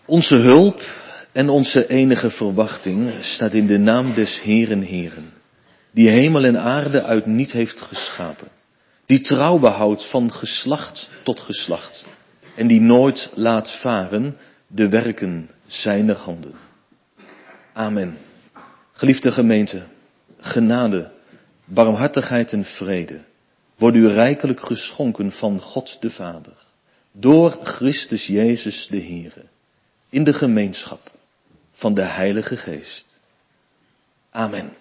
Onze hulp en onze enige verwachting staat in de naam des Heeren Heeren, die hemel en aarde uit niet heeft geschapen, die trouw behoudt van geslacht tot geslacht en die nooit laat varen de werken zijner handen. Amen. Geliefde gemeente, genade, barmhartigheid en vrede worden u rijkelijk geschonken van God de Vader, door Christus Jezus de Heere, in de gemeenschap van de Heilige Geest. Amen.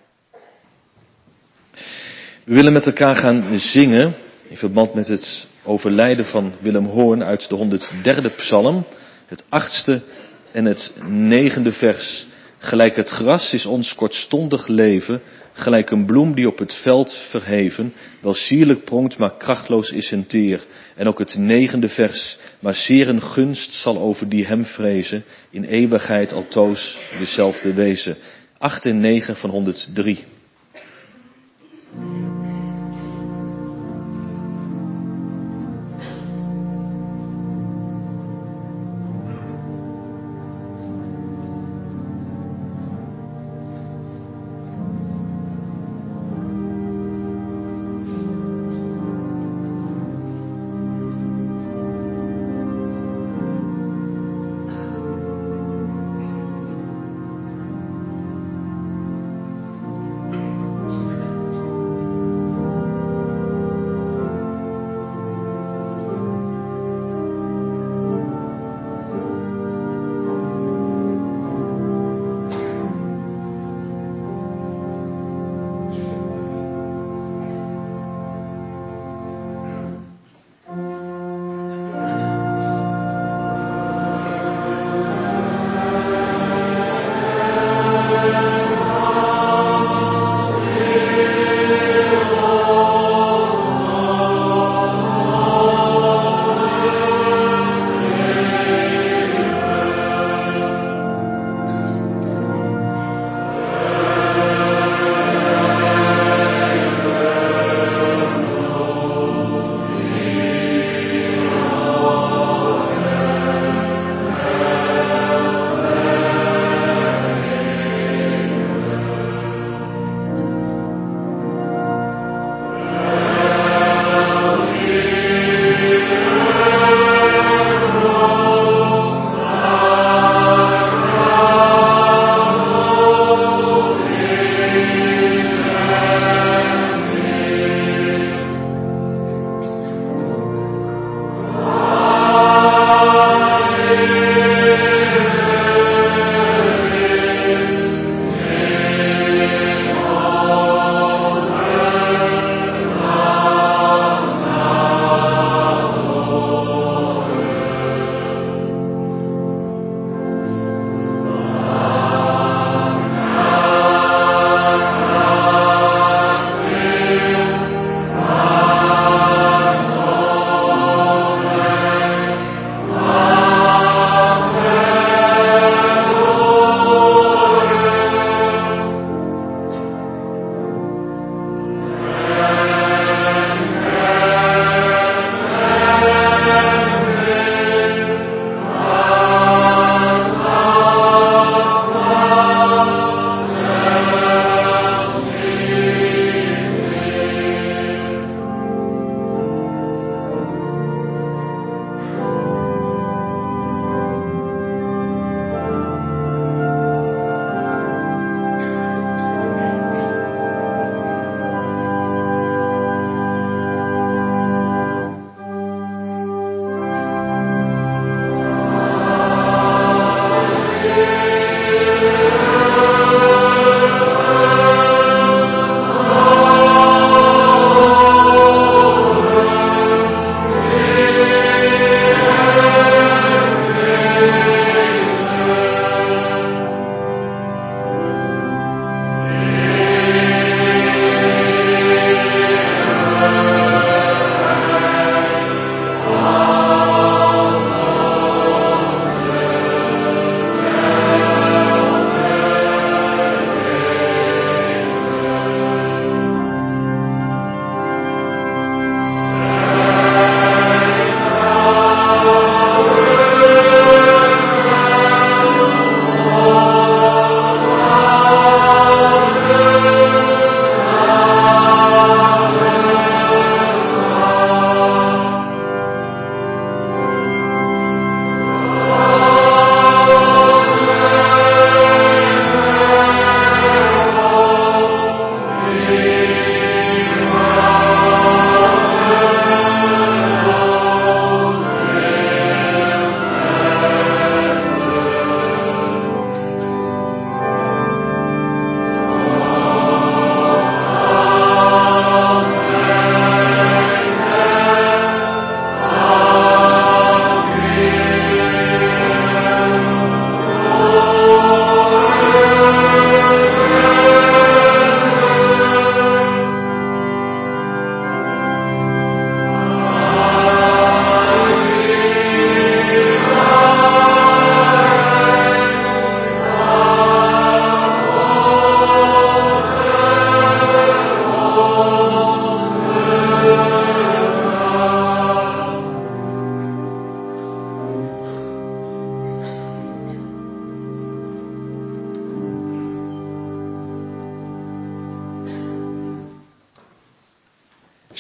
We willen met elkaar gaan zingen in verband met het overlijden van Willem Hoorn uit de 103e psalm, het 8e en het 9e vers. Gelijk het gras is ons kortstondig leven, gelijk een bloem die op het veld verheven, wel sierlijk pronkt, maar krachtloos is en teer. En ook het 9e vers, maar zeer een gunst zal over die hem vrezen, in eeuwigheid altoos dezelfde wezen. 8 en 9 van 103.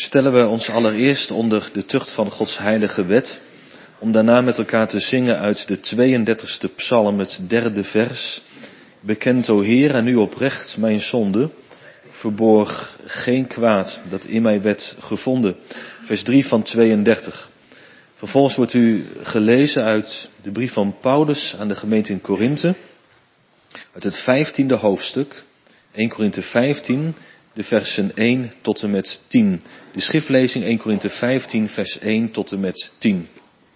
stellen we ons allereerst onder de tucht van Gods heilige wet, om daarna met elkaar te zingen uit de 32e psalm, het 3e vers. Bekend, o Heer, aan u oprecht mijn zonde, verborg geen kwaad dat in mij werd gevonden. Vers 3 van 32. Vervolgens wordt u gelezen uit de brief van Paulus aan de gemeente in Korinthe, uit het 15e hoofdstuk, 1 Korinthe 15, de versen 1 tot en met 10. De schriftlezing 1 Korinthe 15, vers 1 tot en met 10.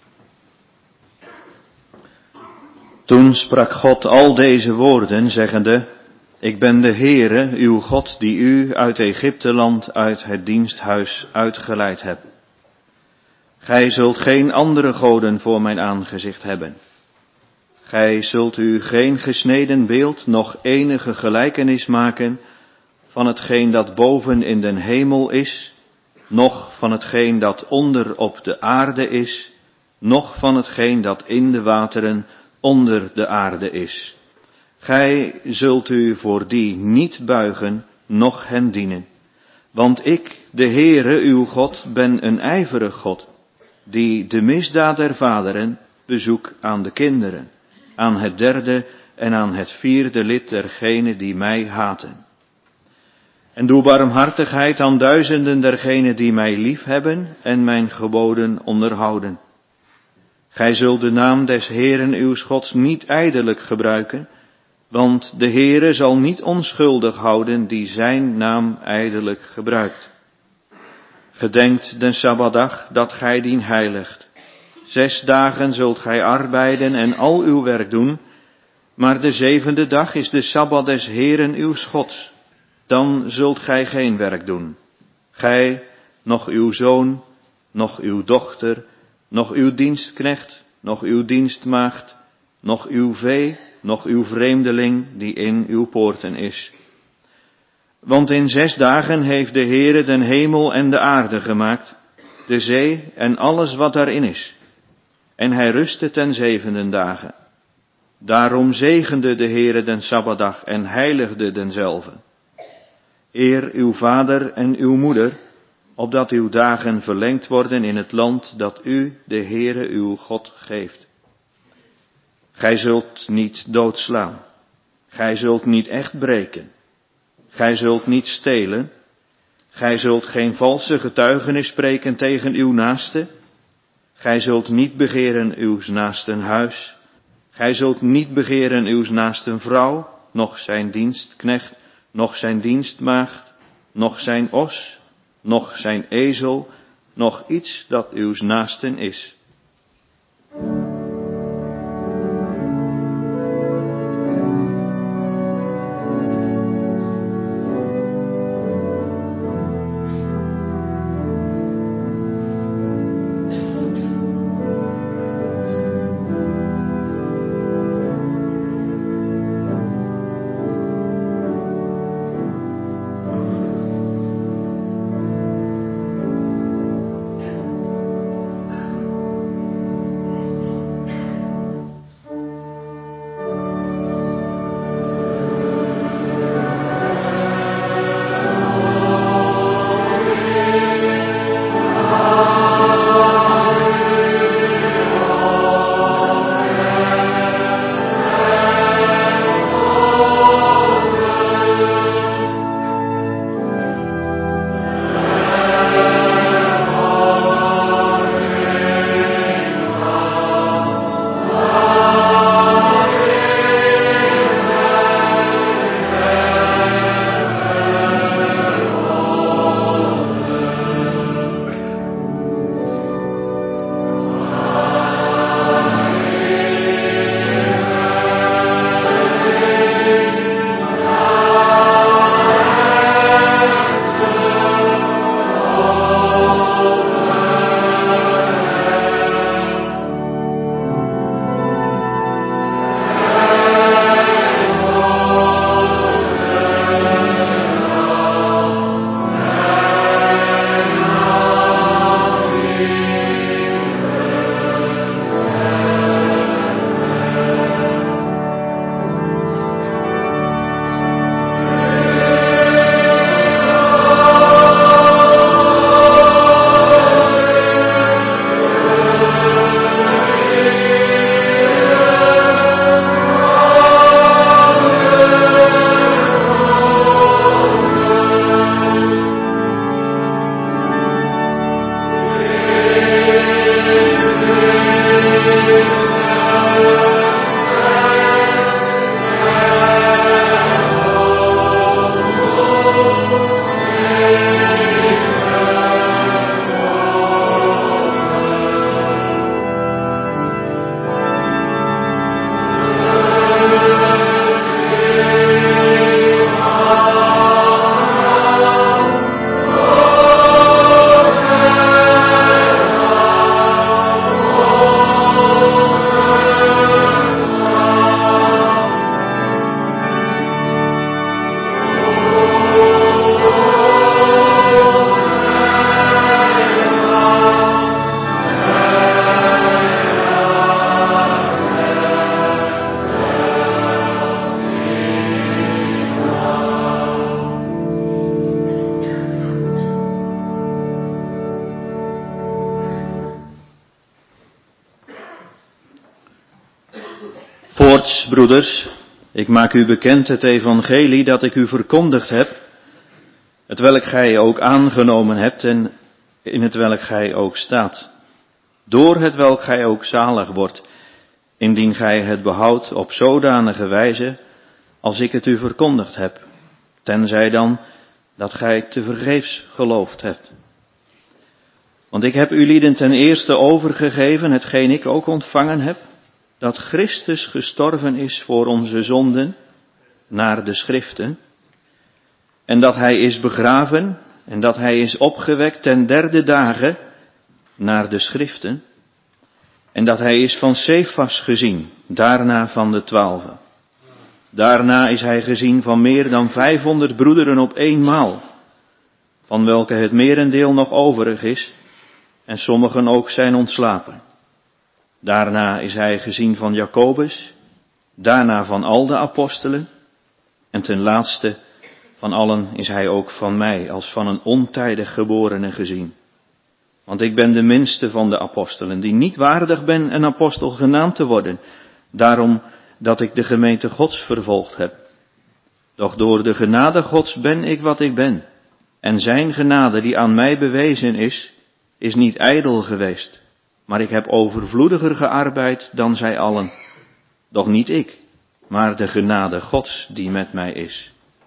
Toen sprak God al deze woorden, zeggende: Ik ben de Heere, uw God, die u uit Egypteland, uit het diensthuis uitgeleid hebt. Gij zult geen andere goden voor mijn aangezicht hebben. Gij zult u geen gesneden beeld, noch enige gelijkenis maken van hetgeen dat boven in den hemel is, noch van hetgeen dat onder op de aarde is, noch van hetgeen dat in de wateren onder de aarde is. Gij zult u voor die niet buigen, noch hen dienen. Want ik, de Heere, uw God, ben een ijverig God, die de misdaad der vaderen bezoek aan de kinderen, aan het 3e en aan het 4e lid dergenen die mij haten. En doe barmhartigheid aan duizenden dergenen die mij lief hebben en mijn geboden onderhouden. Gij zult de naam des Heeren uws Gods niet ijdelijk gebruiken, want de Heere zal niet onschuldig houden die zijn naam ijdelijk gebruikt. Gedenkt den Sabbatdag dat gij dien heiligt. 6 dagen zult gij arbeiden en al uw werk doen, maar de 7e dag is de Sabbat des Heeren uws Gods. Dan zult gij geen werk doen. Gij, noch uw zoon, noch uw dochter, noch uw dienstknecht, noch uw dienstmaagd, noch uw vee, noch uw vreemdeling die in uw poorten is. Want in 6 dagen heeft de Heere den hemel en de aarde gemaakt, de zee en alles wat daarin is. En hij rustte ten 7e dagen. Daarom zegende de Heere den Sabbatdag en heiligde denzelve. Eer uw vader en uw moeder, opdat uw dagen verlengd worden in het land dat u, de Heere uw God, geeft. Gij zult niet doodslaan. Gij zult niet echt breken. Gij zult niet stelen. Gij zult geen valse getuigenis spreken tegen uw naaste. Gij zult niet begeren uws naasten huis. Gij zult niet begeren uws naasten vrouw, noch zijn dienstknecht, noch zijn dienstmaagd, noch zijn os, noch zijn ezel, noch iets dat uws naasten is. Voorts, broeders, ik maak u bekend het evangelie dat ik u verkondigd heb, hetwelk gij ook aangenomen hebt en in hetwelk gij ook staat, door hetwelk gij ook zalig wordt, indien gij het behoudt op zodanige wijze als ik het u verkondigd heb, tenzij dan dat gij tevergeefs geloofd hebt. Want ik heb u lieden ten eerste overgegeven, hetgeen ik ook ontvangen heb, dat Christus gestorven is voor onze zonden, naar de schriften, en dat hij is begraven, en dat hij is opgewekt ten derde dagen, naar de schriften, en dat hij is van Cefas gezien, daarna van de 12. Daarna is hij gezien van meer dan 500 broederen op eenmaal, van welke het merendeel nog overig is, en sommigen ook zijn ontslapen. Daarna is hij gezien van Jacobus, daarna van al de apostelen, en ten laatste van allen is hij ook van mij, als van een ontijdig geborene gezien. Want ik ben de minste van de apostelen, die niet waardig ben een apostel genaamd te worden, daarom dat ik de gemeente Gods vervolgd heb. Doch door de genade Gods ben ik wat ik ben, en zijn genade die aan mij bewezen is niet ijdel geweest, maar ik heb overvloediger gearbeid dan zij allen. Doch niet ik, maar de genade Gods die met mij is.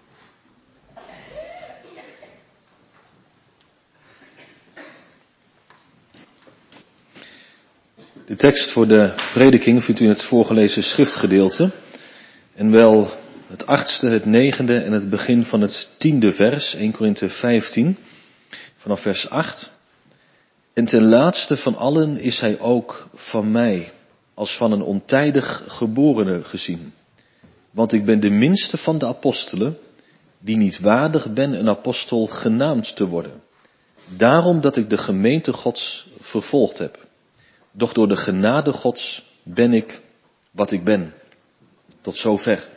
De tekst voor de prediking vindt u in het voorgelezen schriftgedeelte. En wel het 8e, het 9e en het begin van het 10e vers, 1 Korinthe 15, vanaf vers 8. En ten laatste van allen is hij ook van mij, als van een ontijdig geborene gezien. Want ik ben de minste van de apostelen, die niet waardig ben een apostel genaamd te worden. Daarom dat ik de gemeente Gods vervolgd heb. Doch door de genade Gods ben ik wat ik ben. Tot zover.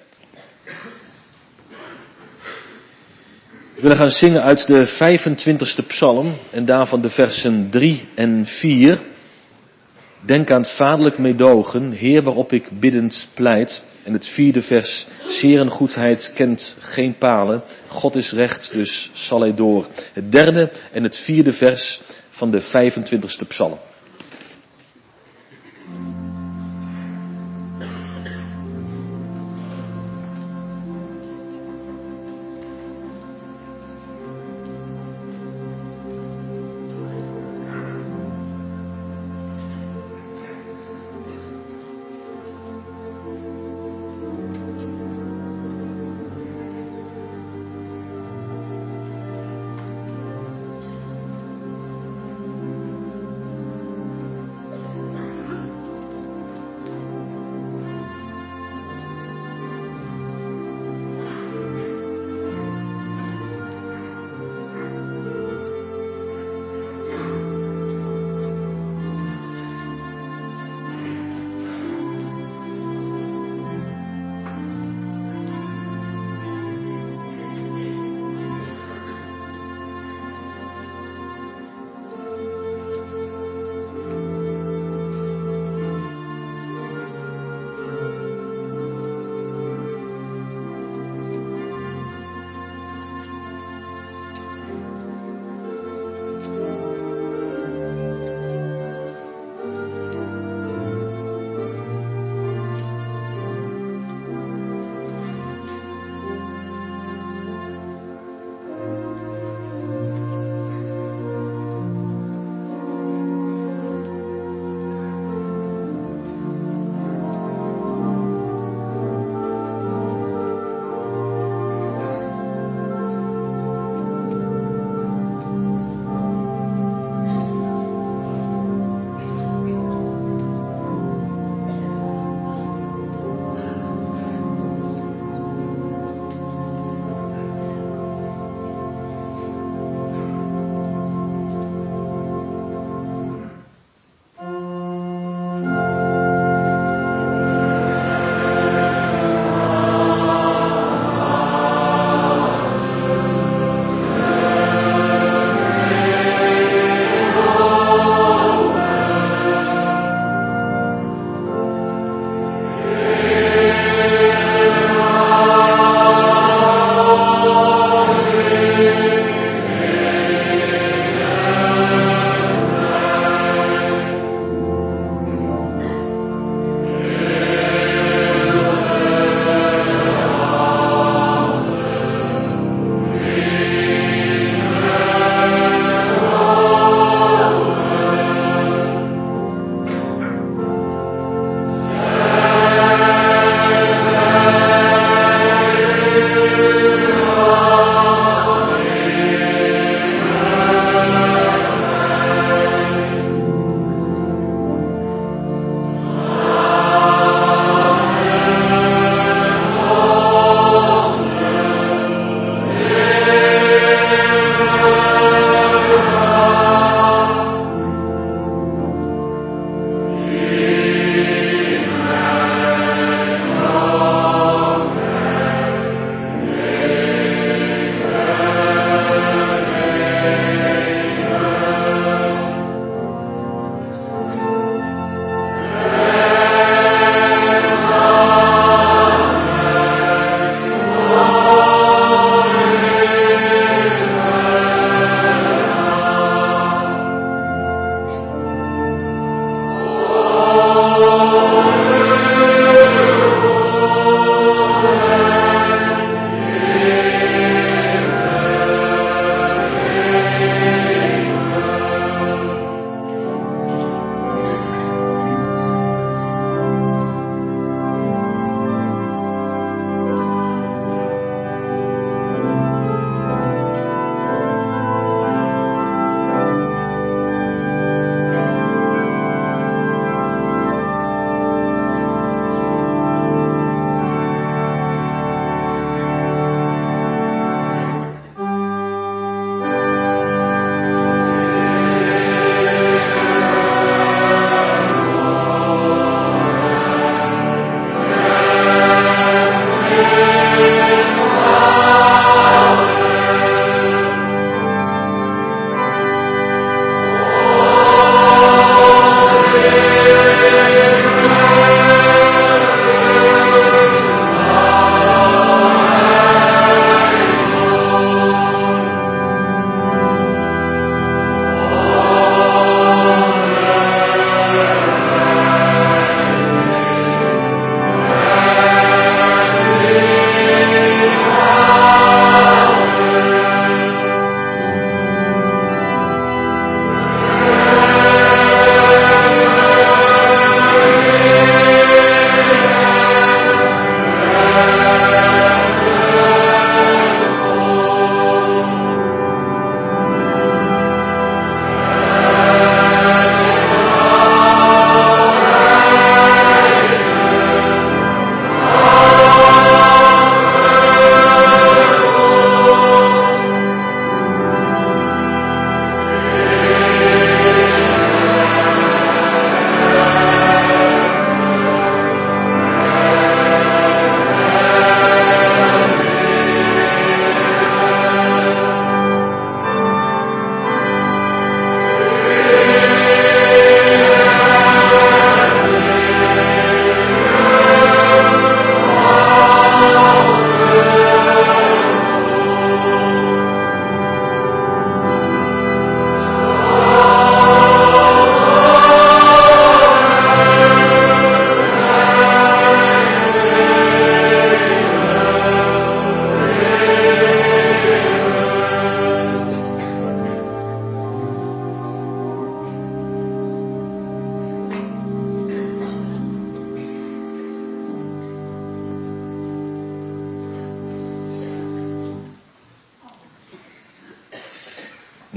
We willen gaan zingen uit de 25e psalm en daarvan de versen 3 en 4. Denk aan het vaderlijk meedogen, Heer waarop ik biddend pleit. En het 4e vers, zeren goedheid kent geen palen, God is recht, dus zal hij door. Het 3e en het 4e vers van de 25e psalm.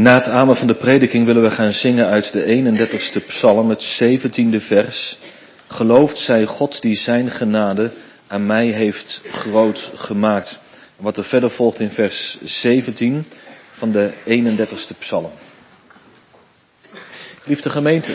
Na het amen van de prediking willen we gaan zingen uit de 31ste psalm, het 17e vers. Geloofd zij God die zijn genade aan mij heeft groot gemaakt. Wat er verder volgt in vers 17 van de 31ste psalm. Liefde gemeente,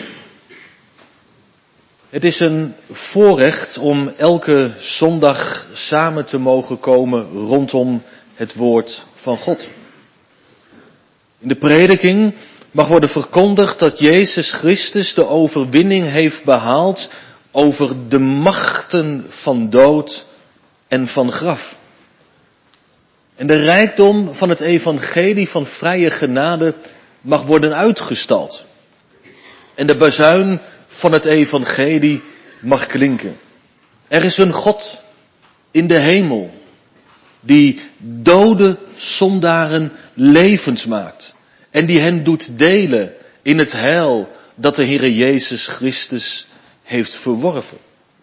het is een voorrecht om elke zondag samen te mogen komen rondom het woord van God. In de prediking mag worden verkondigd dat Jezus Christus de overwinning heeft behaald over de machten van dood en van graf. En de rijkdom van het evangelie van vrije genade mag worden uitgestald. En de bazuin van het evangelie mag klinken. Er is een God in de hemel die dode zondaren levend maakt. En die hen doet delen in het heil dat de Heere Jezus Christus heeft verworven.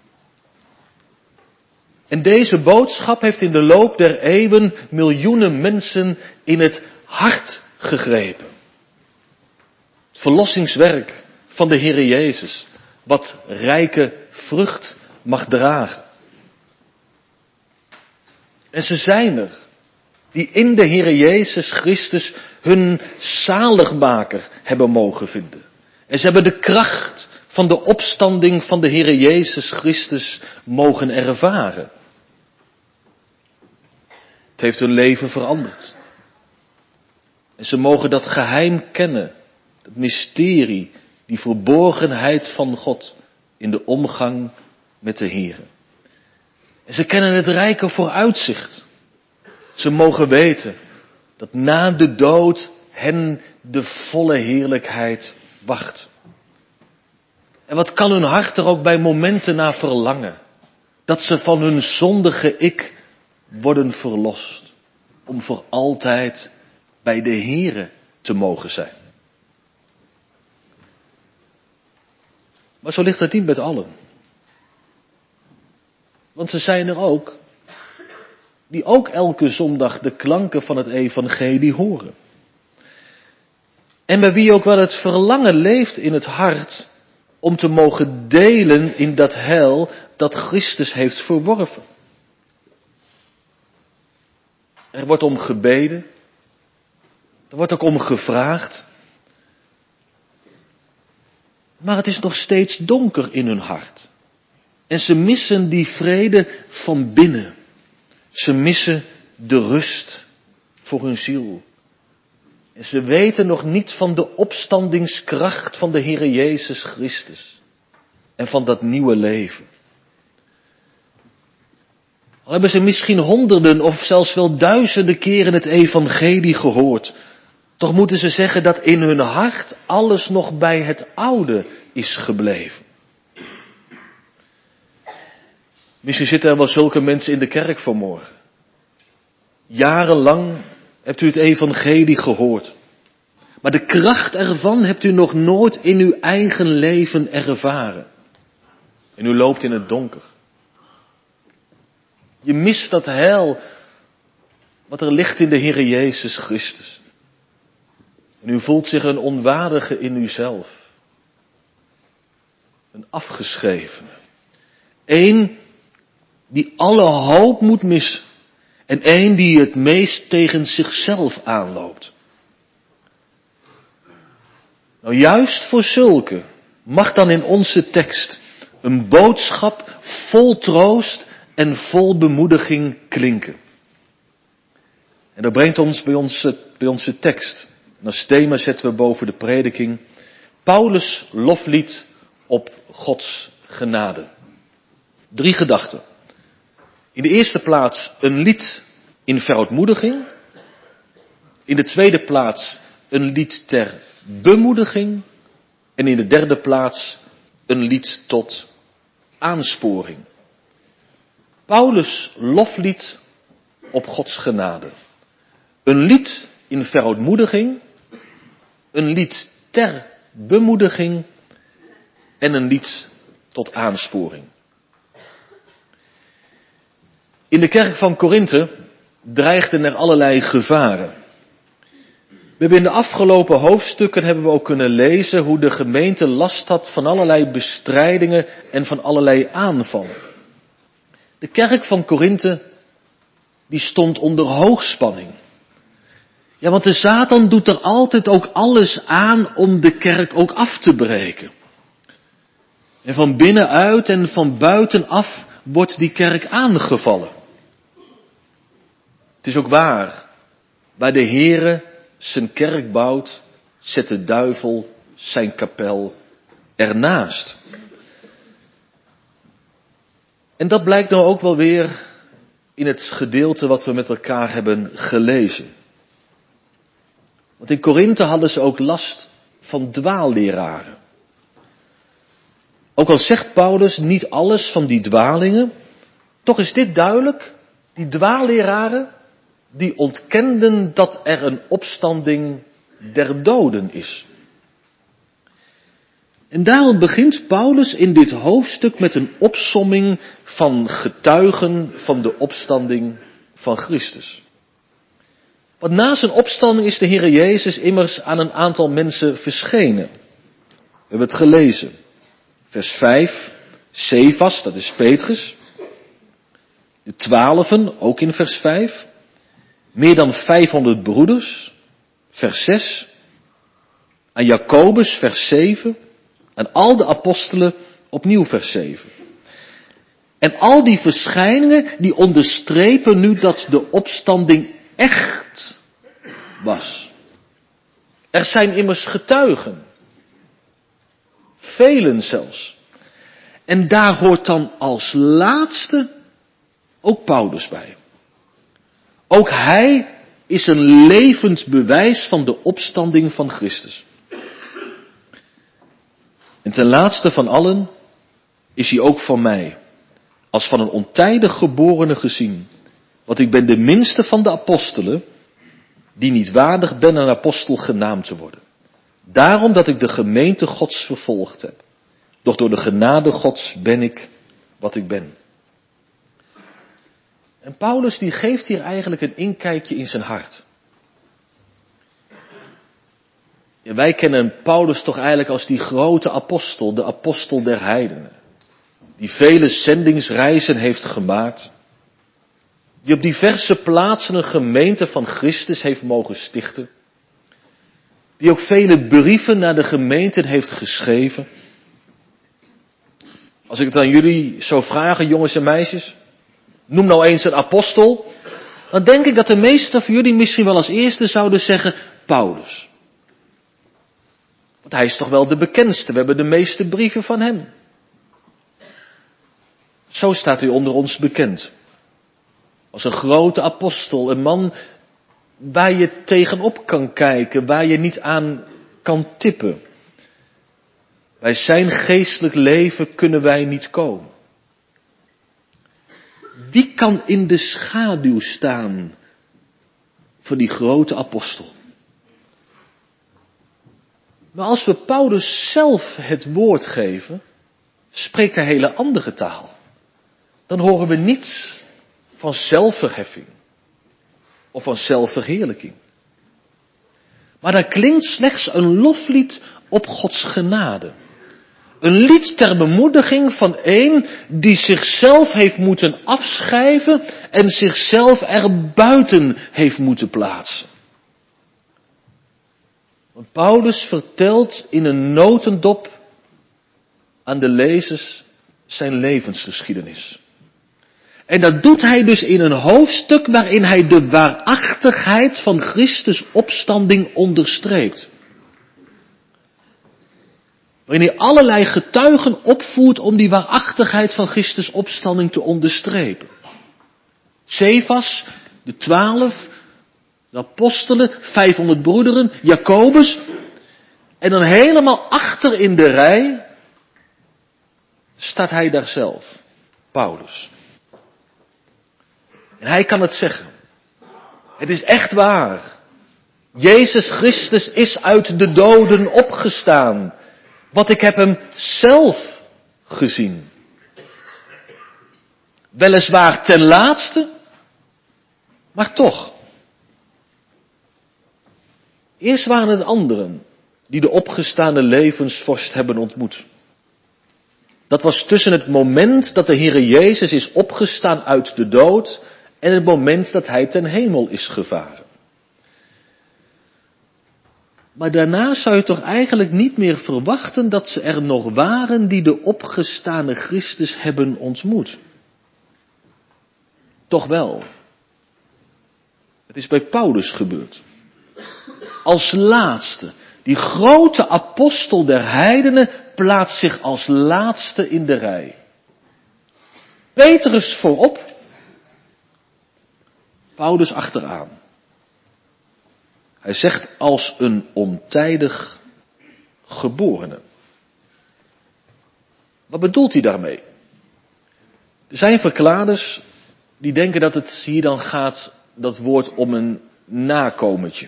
En deze boodschap heeft in de loop der eeuwen miljoenen mensen in het hart gegrepen. Het verlossingswerk van de Heere Jezus, wat rijke vrucht mag dragen. En ze zijn er, die in de Heere Jezus Christus hun zaligmaker hebben mogen vinden. En ze hebben de kracht van de opstanding van de Heere Jezus Christus mogen ervaren. Het heeft hun leven veranderd. En ze mogen dat geheim kennen, het mysterie, die verborgenheid van God in de omgang met de Heere. En ze kennen het rijke vooruitzicht. Ze mogen weten dat na de dood hen de volle heerlijkheid wacht. En wat kan hun hart er ook bij momenten naar verlangen? Dat ze van hun zondige ik worden verlost. Om voor altijd bij de Heere te mogen zijn. Maar zo ligt het niet met allen. Want ze zijn er ook die ook elke zondag de klanken van het evangelie horen. En bij wie ook wel het verlangen leeft in het hart om te mogen delen in dat heil dat Christus heeft verworven. Er wordt om gebeden, er wordt ook om gevraagd, maar het is nog steeds donker in hun hart. En ze missen die vrede van binnen. Ze missen de rust voor hun ziel. En ze weten nog niet van de opstandingskracht van de Heere Jezus Christus. En van dat nieuwe leven. Al hebben ze misschien honderden of zelfs wel duizenden keren het evangelie gehoord. Toch moeten ze zeggen dat in hun hart alles nog bij het oude is gebleven. Misschien zitten er wel zulke mensen in de kerk vanmorgen. Jarenlang hebt u het evangelie gehoord. Maar de kracht ervan hebt u nog nooit in uw eigen leven ervaren. En u loopt in het donker. Je mist dat heil wat er ligt in de Heere Jezus Christus. En u voelt zich een onwaardige in uzelf. Een afgeschrevene. Eén die alle hoop moet missen. En één die het meest tegen zichzelf aanloopt. Nou, juist voor zulke mag dan in onze tekst een boodschap vol troost en vol bemoediging klinken. En dat brengt ons bij onze tekst. En als thema zetten we boven de prediking Paulus' loflied op Gods genade. 3 gedachten. In de eerste plaats een lied in verootmoediging. In de tweede plaats een lied ter bemoediging. En in de derde plaats een lied tot aansporing. Paulus' loflied op Gods genade. Een lied in verootmoediging. Een lied ter bemoediging. En een lied tot aansporing. In de kerk van Korinthe dreigden er allerlei gevaren. hebben in de afgelopen hoofdstukken hebben we ook kunnen lezen hoe de gemeente last had van allerlei bestrijdingen en van allerlei aanvallen. De kerk van Korinthe, die stond onder hoogspanning. Ja, want de Satan doet er altijd ook alles aan om de kerk ook af te breken. En van binnenuit en van buitenaf wordt die kerk aangevallen. Het is ook waar de Heere zijn kerk bouwt, zet de duivel zijn kapel ernaast. En dat blijkt nou ook wel weer in het gedeelte wat we met elkaar hebben gelezen. Want in Korinthe hadden ze ook last van dwaalleraren. Ook al zegt Paulus niet alles van die dwalingen, toch is dit duidelijk. Die dwaalleraren, die ontkenden dat er een opstanding der doden is. En daarom begint Paulus in dit hoofdstuk met een opsomming van getuigen van de opstanding van Christus. Want na zijn opstanding is de Heer Jezus immers aan een aantal mensen verschenen. We hebben het gelezen. Vers 5, Cephas, dat is Petrus. De 12, ook in vers 5. Meer dan 500 broeders, vers 6. Aan Jacobus, vers 7. Aan al de apostelen, opnieuw vers 7. En al die verschijningen, die onderstrepen nu dat de opstanding echt was. Er zijn immers getuigen. Velen zelfs. En daar hoort dan als laatste ook Paulus bij. Ook hij is een levend bewijs van de opstanding van Christus. En ten laatste van allen is hij ook van mij, als van een ontijdig geborene gezien. Want ik ben de minste van de apostelen, die niet waardig ben een apostel genaamd te worden. Daarom dat ik de gemeente Gods vervolgd heb. Doch door de genade Gods ben ik wat ik ben. En Paulus die geeft hier eigenlijk een inkijkje in zijn hart. Ja, wij kennen Paulus toch eigenlijk als die grote apostel, de apostel der heidenen. Die vele zendingsreizen heeft gemaakt. Die op diverse plaatsen een gemeente van Christus heeft mogen stichten. Die ook vele brieven naar de gemeenten heeft geschreven. Als ik het aan jullie zou vragen, jongens en meisjes, noem nou eens een apostel. Dan denk ik dat de meesten van jullie misschien wel als eerste zouden zeggen Paulus. Want hij is toch wel de bekendste, we hebben de meeste brieven van hem. Zo staat hij onder ons bekend. Als een grote apostel, een man waar je tegenop kan kijken, waar je niet aan kan tippen. Bij zijn geestelijk leven kunnen wij niet komen. Wie kan in de schaduw staan van die grote apostel? Maar als we Paulus zelf het woord geven, spreekt hij hele andere taal. Dan horen we niets van zelfverheffing of van zelfverheerlijking. Maar daar klinkt slechts een loflied op Gods genade. Een lied ter bemoediging van een die zichzelf heeft moeten afschrijven en zichzelf er buiten heeft moeten plaatsen. Want Paulus vertelt in een notendop aan de lezers zijn levensgeschiedenis. En dat doet hij dus in een hoofdstuk waarin hij de waarachtigheid van Christus' opstanding onderstreept. Waarin hij allerlei getuigen opvoert om die waarachtigheid van Christus' opstanding te onderstrepen. Cephas, de 12, de apostelen, 500 broederen, Jacobus. En dan helemaal achter in de rij staat hij daar zelf, Paulus. En hij kan het zeggen. Het is echt waar. Jezus Christus is uit de doden opgestaan. Want ik heb hem zelf gezien. Weliswaar ten laatste, maar toch. Eerst waren het anderen die de opgestane levensvorst hebben ontmoet. Dat was tussen het moment dat de Heere Jezus is opgestaan uit de dood en het moment dat hij ten hemel is gevaren. Maar daarna zou je toch eigenlijk niet meer verwachten dat ze er nog waren die de opgestane Christus hebben ontmoet. Toch wel. Het is bij Paulus gebeurd. Als laatste, die grote apostel der heidenen plaatst zich als laatste in de rij. Petrus voorop, Paulus achteraan. Hij zegt als een ontijdig geborene. Wat bedoelt hij daarmee? Er zijn verklaarders die denken dat het hier dan gaat, dat woord, om een nakomertje.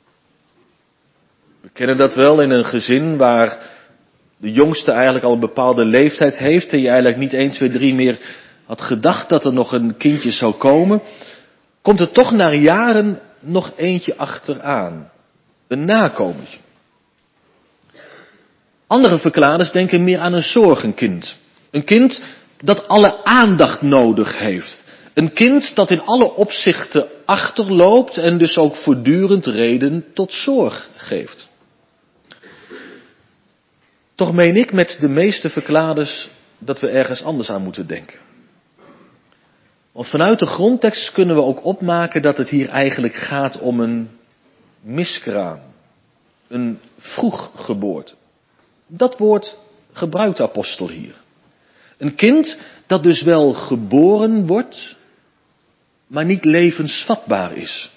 We kennen dat wel in een gezin waar de jongste eigenlijk al een bepaalde leeftijd heeft en je eigenlijk niet 1, 2, 3 meer had gedacht dat er nog een kindje zou komen. Komt er toch na jaren nog eentje achteraan. Een nakomertje. Andere verklaarders denken meer aan een zorgenkind. Een kind dat alle aandacht nodig heeft. Een kind dat in alle opzichten achterloopt en dus ook voortdurend reden tot zorg geeft. Toch meen ik met de meeste verklaarders dat we ergens anders aan moeten denken. Want vanuit de grondtekst kunnen we ook opmaken dat het hier eigenlijk gaat om een miskraam. Een vroeggeboorte. Dat woord gebruikt de apostel hier. Een kind dat dus wel geboren wordt, maar niet levensvatbaar is.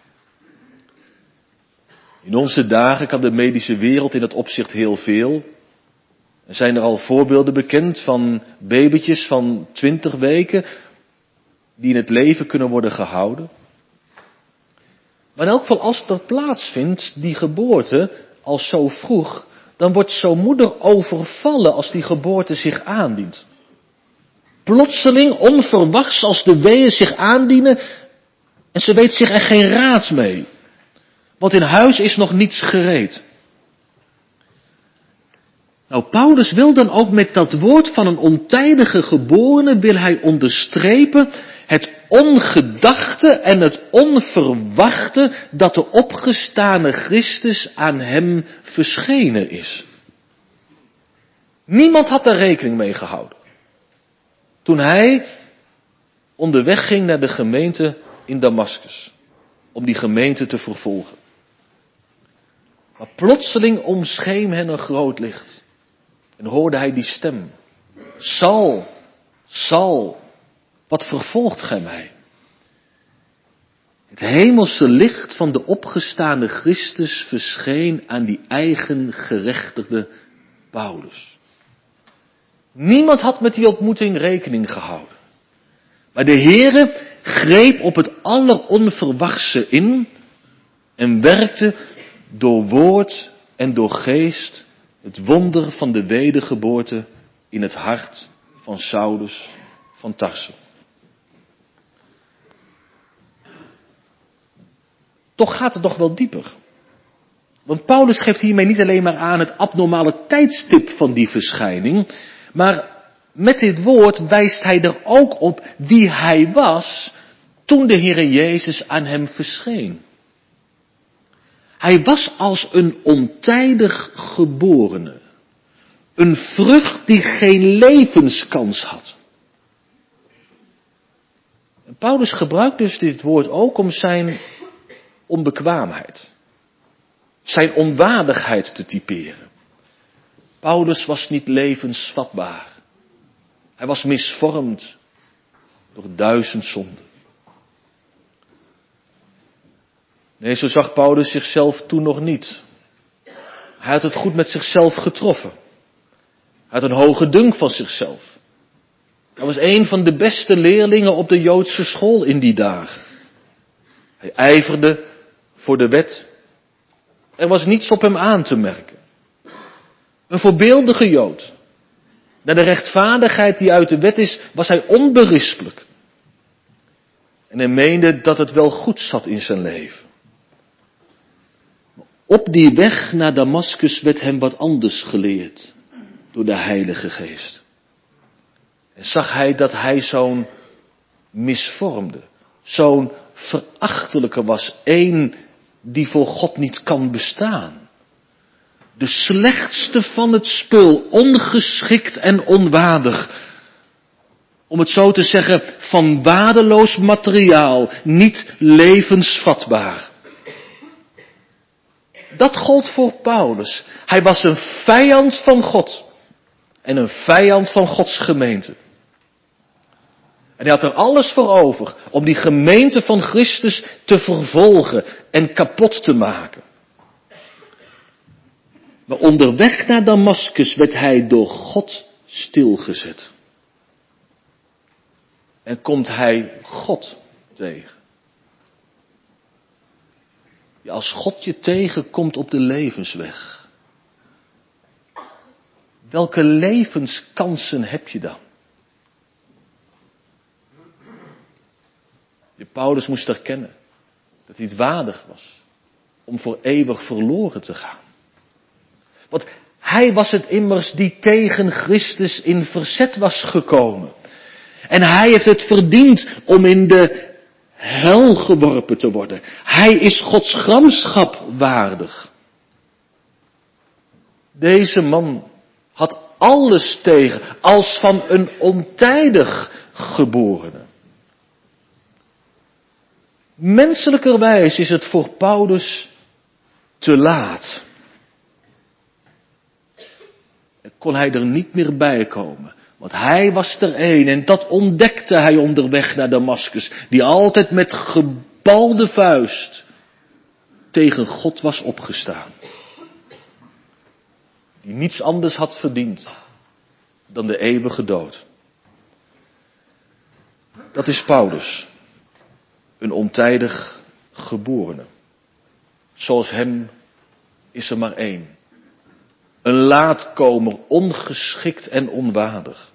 In onze dagen kan de medische wereld in dat opzicht heel veel. Er zijn er al voorbeelden bekend van babytjes van 20 weken die in het leven kunnen worden gehouden. Maar in elk geval als dat plaatsvindt, die geboorte, al zo vroeg, dan wordt zo'n moeder overvallen als die geboorte zich aandient. Plotseling, onverwachts, als de weeën zich aandienen en ze weet zich er geen raad mee. Want in huis is nog niets gereed. Nou, Paulus wil dan ook met dat woord van een ontijdige geborene, wil hij onderstrepen het ongedachte en het onverwachte dat de opgestane Christus aan hem verschenen is. Niemand had daar rekening mee gehouden. Toen hij onderweg ging naar de gemeente in Damaskus, om die gemeente te vervolgen. Maar plotseling omscheen hen een groot licht. En hoorde hij die stem. Saul, Saul, wat vervolgt gij mij? Het hemelse licht van de opgestane Christus verscheen aan die eigen gerechtigde Paulus. Niemand had met die ontmoeting rekening gehouden. Maar de Heere greep op het alleronverwachtste in en werkte door woord en door geest het wonder van de wedergeboorte in het hart van Saulus van Tarso. Toch gaat het nog wel dieper. Want Paulus geeft hiermee niet alleen maar aan het abnormale tijdstip van die verschijning, maar met dit woord wijst hij er ook op wie hij was toen de Heere Jezus aan hem verscheen. Hij was als een ontijdig geborene. Een vrucht die geen levenskans had. En Paulus gebruikt dus dit woord ook om zijn onbekwaamheid. Zijn onwaardigheid te typeren. Paulus was niet levensvatbaar. Hij was misvormd door 1000 zonden. Nee, zo zag Paulus zichzelf toen nog niet. Hij had het goed met zichzelf getroffen. Hij had een hoge dunk van zichzelf. Hij was een van de beste leerlingen op de Joodse school in die dagen. Hij ijverde voor de wet. Er was niets op hem aan te merken. Een voorbeeldige Jood. Naar de rechtvaardigheid die uit de wet is, was hij onberispelijk. En hij meende dat het wel goed zat in zijn leven. Op die weg naar Damaskus werd hem wat anders geleerd door de Heilige Geest. En zag hij dat hij zo'n misvormde, zo'n verachtelijke was, één die voor God niet kan bestaan. De slechtste van het spul, ongeschikt en onwaardig. Om het zo te zeggen, van waardeloos materiaal, niet levensvatbaar. Dat gold voor Paulus. Hij was een vijand van God. En een vijand van Gods gemeente. En hij had er alles voor over om die gemeente van Christus te vervolgen en kapot te maken. Maar onderweg naar Damaskus werd hij door God stilgezet. En komt hij God tegen. Ja, als God je tegenkomt op de levensweg. Welke levenskansen heb je dan? Paulus moest erkennen dat hij het waardig was om voor eeuwig verloren te gaan. Want hij was het immers die tegen Christus in verzet was gekomen. En hij heeft het verdiend om in de hel geworpen te worden. Hij is Gods gramschap waardig. Deze man had alles tegen, als van een ontijdig geborene. Menselijkerwijs is het voor Paulus te laat. En kon hij er niet meer bij komen. Want hij was er één en dat ontdekte hij onderweg naar Damaskus. Die altijd met gebalde vuist tegen God was opgestaan. Die niets anders had verdiend dan de eeuwige dood. Dat is Paulus. Een ontijdig geborene. Zoals hem is er maar één. Een laatkomer, ongeschikt en onwaardig.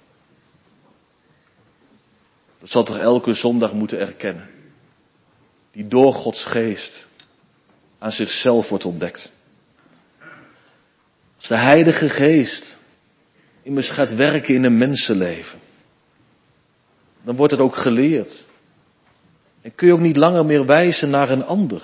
Dat zal toch elke zondag moeten erkennen. Die door Gods geest aan zichzelf wordt ontdekt. Als de Heilige Geest immers gaat werken in een mensenleven. Dan wordt het ook geleerd. En kun je ook niet langer meer wijzen naar een ander.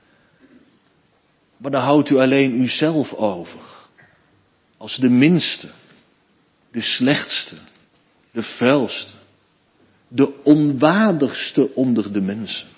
Maar dan houdt u alleen uzelf over. Als de minste, de slechtste, de vuilste, de onwaardigste onder de mensen.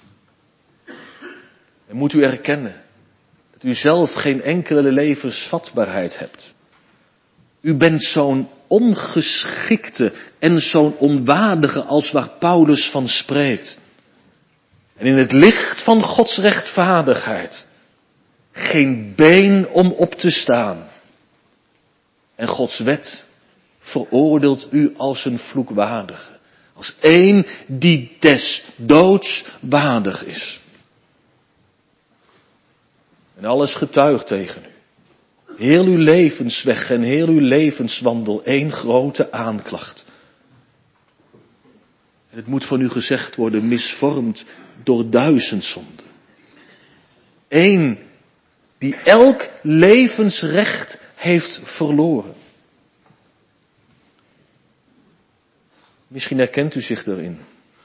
En moet u erkennen dat u zelf geen enkele levensvatbaarheid hebt. U bent zo'n ongeschikte en zo'n onwaardige als waar Paulus van spreekt. En in het licht van Gods rechtvaardigheid geen been om op te staan. En Gods wet veroordeelt u als een vloekwaardige. Als één die des doods waardig is. En alles getuigt tegen u. Heel uw levensweg en heel uw levenswandel één grote aanklacht. En het moet van u gezegd worden, misvormd door 1000 zonden. Eén die elk levensrecht heeft verloren. Misschien herkent u zich erin.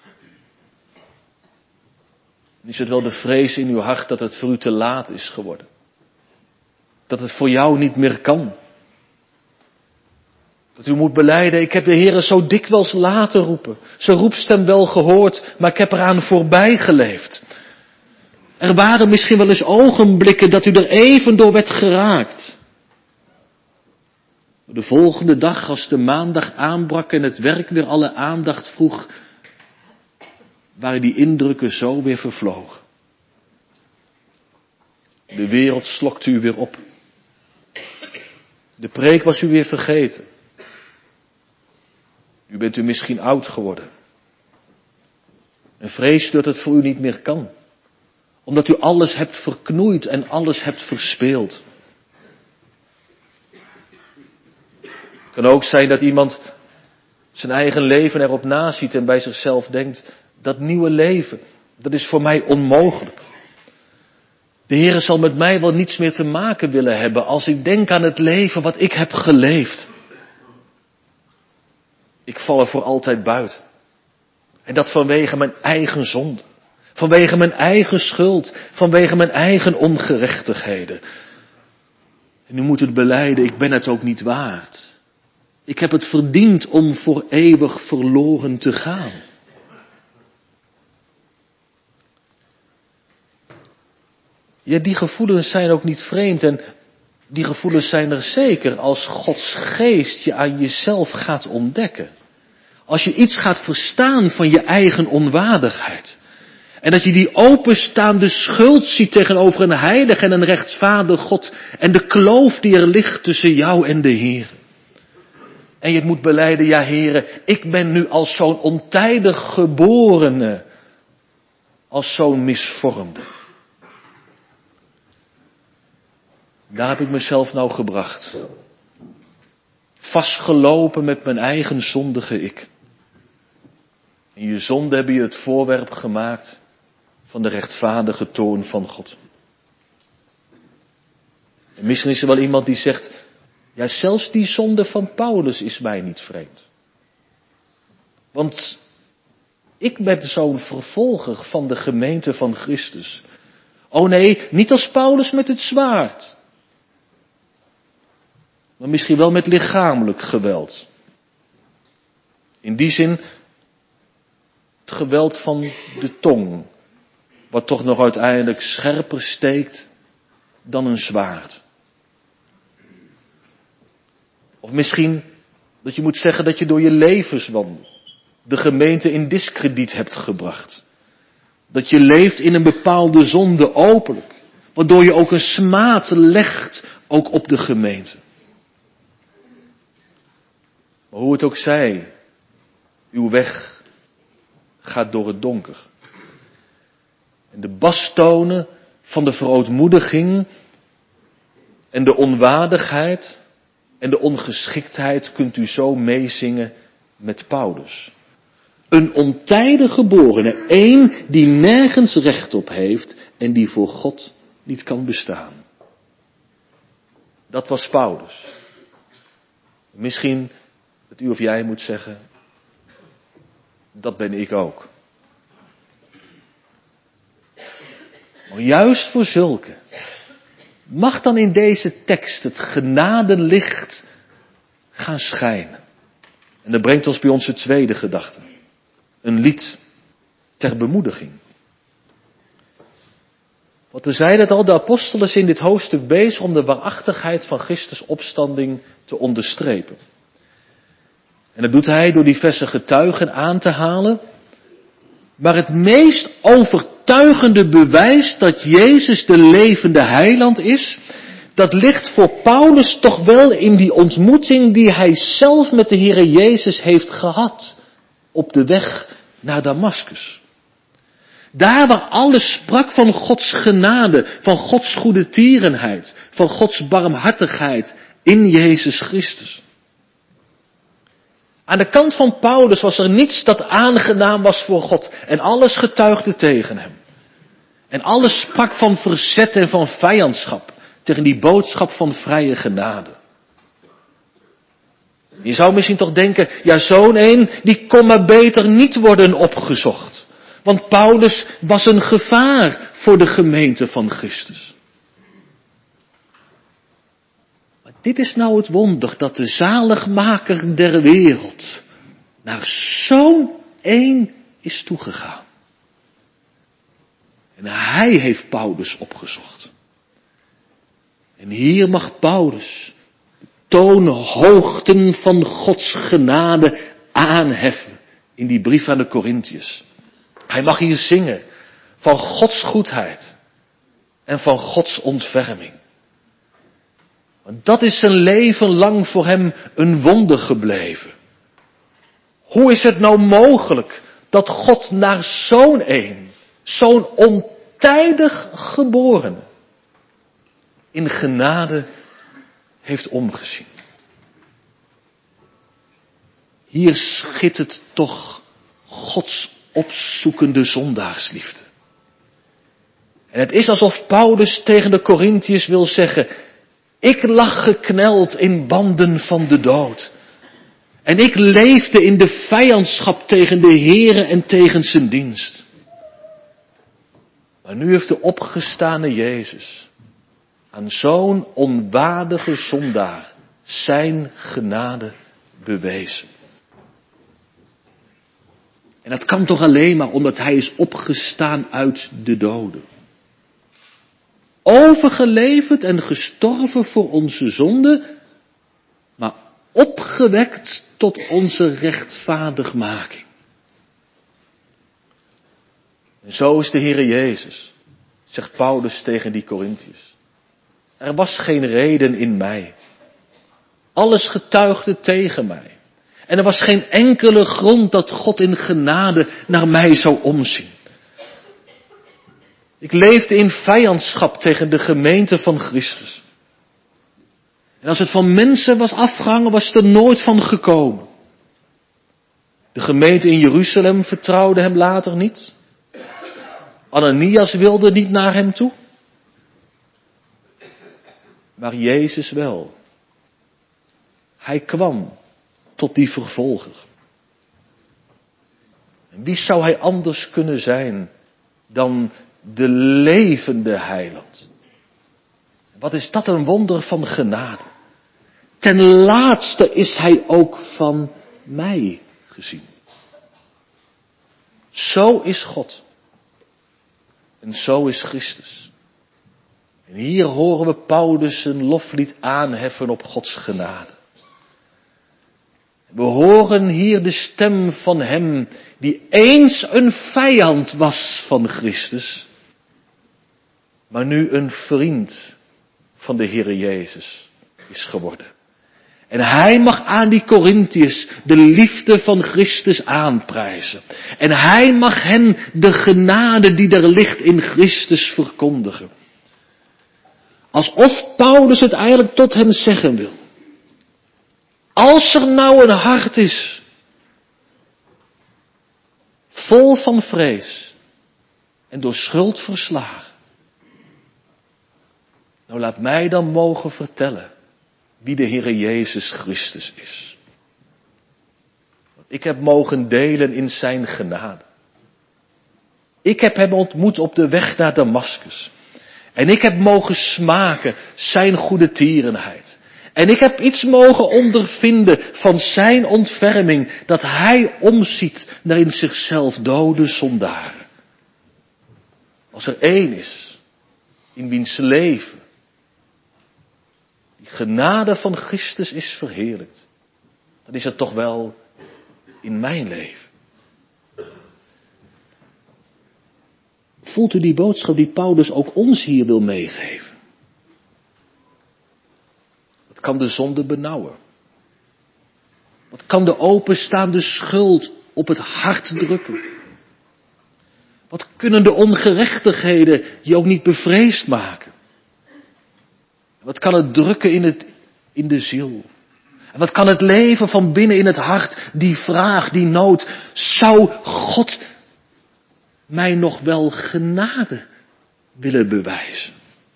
Is het wel de vrees in uw hart dat het voor u te laat is geworden? Dat het voor jou niet meer kan? Dat u moet belijden, ik heb de Heere zo dikwijls laten roepen. Zijn roepstem wel gehoord, maar ik heb eraan voorbij geleefd. Er waren misschien wel eens ogenblikken dat u er even door werd geraakt. De volgende dag, als de maandag aanbrak en het werk weer alle aandacht vroeg, waren die indrukken zo weer vervlogen. De wereld slokte u weer op. De preek was u weer vergeten. Nu bent u misschien oud geworden. En vreest dat het voor u niet meer kan. Omdat u alles hebt verknoeid en alles hebt verspeeld. Het kan ook zijn dat iemand zijn eigen leven erop naziet en bij zichzelf denkt, dat nieuwe leven, dat is voor mij onmogelijk. De Heere zal met mij wel niets meer te maken willen hebben als ik denk aan het leven wat ik heb geleefd. Ik val er voor altijd buiten. En dat vanwege mijn eigen zonde. Vanwege mijn eigen schuld. Vanwege mijn eigen ongerechtigheden. En u moet het belijden, ik ben het ook niet waard. Ik heb het verdiend om voor eeuwig verloren te gaan. Ja, die gevoelens zijn ook niet vreemd en die gevoelens zijn er zeker als Gods geest je aan jezelf gaat ontdekken. Als je iets gaat verstaan van je eigen onwaardigheid. En dat je die openstaande schuld ziet tegenover een heilig en een rechtvaardig God. En de kloof die er ligt tussen jou en de Heer. En je moet belijden, ja Heere, ik ben nu als zo'n ontijdig geborene. Als zo'n misvormde. Daar heb ik mezelf nou gebracht. Vastgelopen met mijn eigen zondige ik. In je zonde heb je het voorwerp gemaakt van de rechtvaardige toorn van God. En misschien is er wel iemand die zegt, ja zelfs die zonde van Paulus is mij niet vreemd. Want ik ben zo'n vervolger van de gemeente van Christus. Oh nee, niet als Paulus met het zwaard. Maar misschien wel met lichamelijk geweld. In die zin het geweld van de tong. Wat toch nog uiteindelijk scherper steekt dan een zwaard. Of misschien dat je moet zeggen dat je door je levenswandel de gemeente in diskrediet hebt gebracht. Dat je leeft in een bepaalde zonde openlijk. Waardoor je ook een smaad legt ook op de gemeente. Maar hoe het ook zij, uw weg gaat door het donker. En de bastonen van de verootmoediging en de onwaardigheid en de ongeschiktheid kunt u zo meezingen met Paulus. Een ontijdig geborene, één die nergens recht op heeft en die voor God niet kan bestaan. Dat was Paulus. Misschien dat u of jij moet zeggen, dat ben ik ook. Maar juist voor zulke mag dan in deze tekst het genadelicht gaan schijnen. En dat brengt ons bij onze tweede gedachte. Een lied ter bemoediging. Want we zeiden het al, de apostel is in dit hoofdstuk bezig om de waarachtigheid van Christus' opstanding te onderstrepen. En dat doet hij door diverse getuigen aan te halen. Maar het meest overtuigende bewijs dat Jezus de levende heiland is, dat ligt voor Paulus toch wel in die ontmoeting die hij zelf met de Heere Jezus heeft gehad op de weg naar Damaskus. Daar waar alles sprak van Gods genade, van Gods goede tierenheid, van Gods barmhartigheid in Jezus Christus. Aan de kant van Paulus was er niets dat aangenaam was voor God en alles getuigde tegen hem. En alles sprak van verzet en van vijandschap tegen die boodschap van vrije genade. Je zou misschien toch denken, ja zo'n een, die kon maar beter niet worden opgezocht. Want Paulus was een gevaar voor de gemeente van Christus. Maar dit is nou het wonder dat de zaligmaker der wereld naar zo'n een is toegegaan. En hij heeft Paulus opgezocht. En hier mag Paulus de toonhoogten van Gods genade aanheffen in die brief aan de Korintiërs. Hij mag hier zingen van Gods goedheid en van Gods ontferming. Want dat is zijn leven lang voor hem een wonder gebleven. Hoe is het nou mogelijk dat God naar zo'n ontijdig geborene, in genade heeft omgezien? Hier schittert toch Gods opzoekende zondaarsliefde. En het is alsof Paulus tegen de Korintiërs wil zeggen, ik lag gekneld in banden van de dood. En ik leefde in de vijandschap tegen de Here en tegen zijn dienst. Maar nu heeft de opgestane Jezus aan zo'n onwaardige zondaar zijn genade bewezen. En dat kan toch alleen maar omdat hij is opgestaan uit de doden. Overgeleverd en gestorven voor onze zonde, maar opgewekt tot onze rechtvaardigmaking. En zo is de Heere Jezus, zegt Paulus tegen die Korintiërs. Er was geen reden in mij. Alles getuigde tegen mij. En er was geen enkele grond dat God in genade naar mij zou omzien. Ik leefde in vijandschap tegen de gemeente van Christus. En als het van mensen was afgehangen, was het er nooit van gekomen. De gemeente in Jeruzalem vertrouwde hem later niet. Ananias wilde niet naar hem toe. Maar Jezus wel. Hij kwam tot die vervolger. En wie zou hij anders kunnen zijn dan de levende heiland? Wat is dat een wonder van genade. Ten laatste is hij ook van mij gezien. Zo is God. En zo is Christus. En hier horen we Paulus een loflied aanheffen op Gods genade. We horen hier de stem van hem die eens een vijand was van Christus, maar nu een vriend van de Heere Jezus is geworden. En hij mag aan die Korintiërs de liefde van Christus aanprijzen. En hij mag hen de genade die er ligt in Christus verkondigen. Alsof Paulus het eigenlijk tot hen zeggen wil. Als er nou een hart is, vol van vrees en door schuld verslagen. Nou laat mij dan mogen vertellen wie de Heere Jezus Christus is. Ik heb mogen delen in zijn genade. Ik heb hem ontmoet op de weg naar Damaskus. En ik heb mogen smaken zijn goede tierenheid. En ik heb iets mogen ondervinden van zijn ontferming, dat hij omziet naar in zichzelf dode zondaren. Als er één is, in wiens leven die genade van Christus is verheerlijkt, dan is het toch wel in mijn leven. Voelt u die boodschap die Paulus ook ons hier wil meegeven? Wat kan de zonde benauwen? Wat kan de openstaande schuld op het hart drukken? Wat kunnen de ongerechtigheden je ook niet bevreesd maken? Wat kan het drukken in de ziel? En wat kan het leven van binnen in het hart, die vraag, die nood, zou God mij nog wel genade willen bewijzen?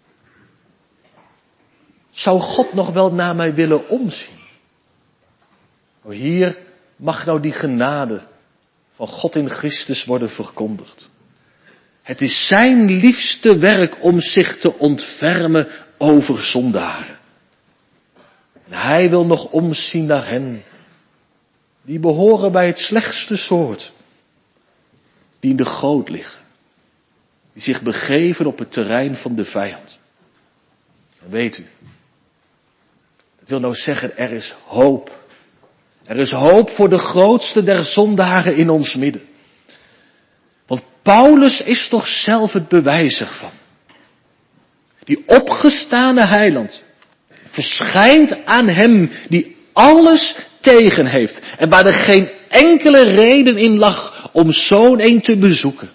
Zou God nog wel naar mij willen omzien? Nou, hier mag nou die genade van God in Christus worden verkondigd. Het is zijn liefste werk om zich te ontfermen over zondaren. En hij wil nog omzien naar hen die behoren bij het slechtste soort, die in de goot liggen, die zich begeven op het terrein van de vijand. En weet u, dat wil nou zeggen, er is hoop. Er is hoop voor de grootste der zondaren in ons midden. Want Paulus is toch zelf het bewijs ervan. Die opgestane heiland verschijnt aan hem die alles tegen heeft. En waar er geen enkele reden in lag om zo'n een te bezoeken.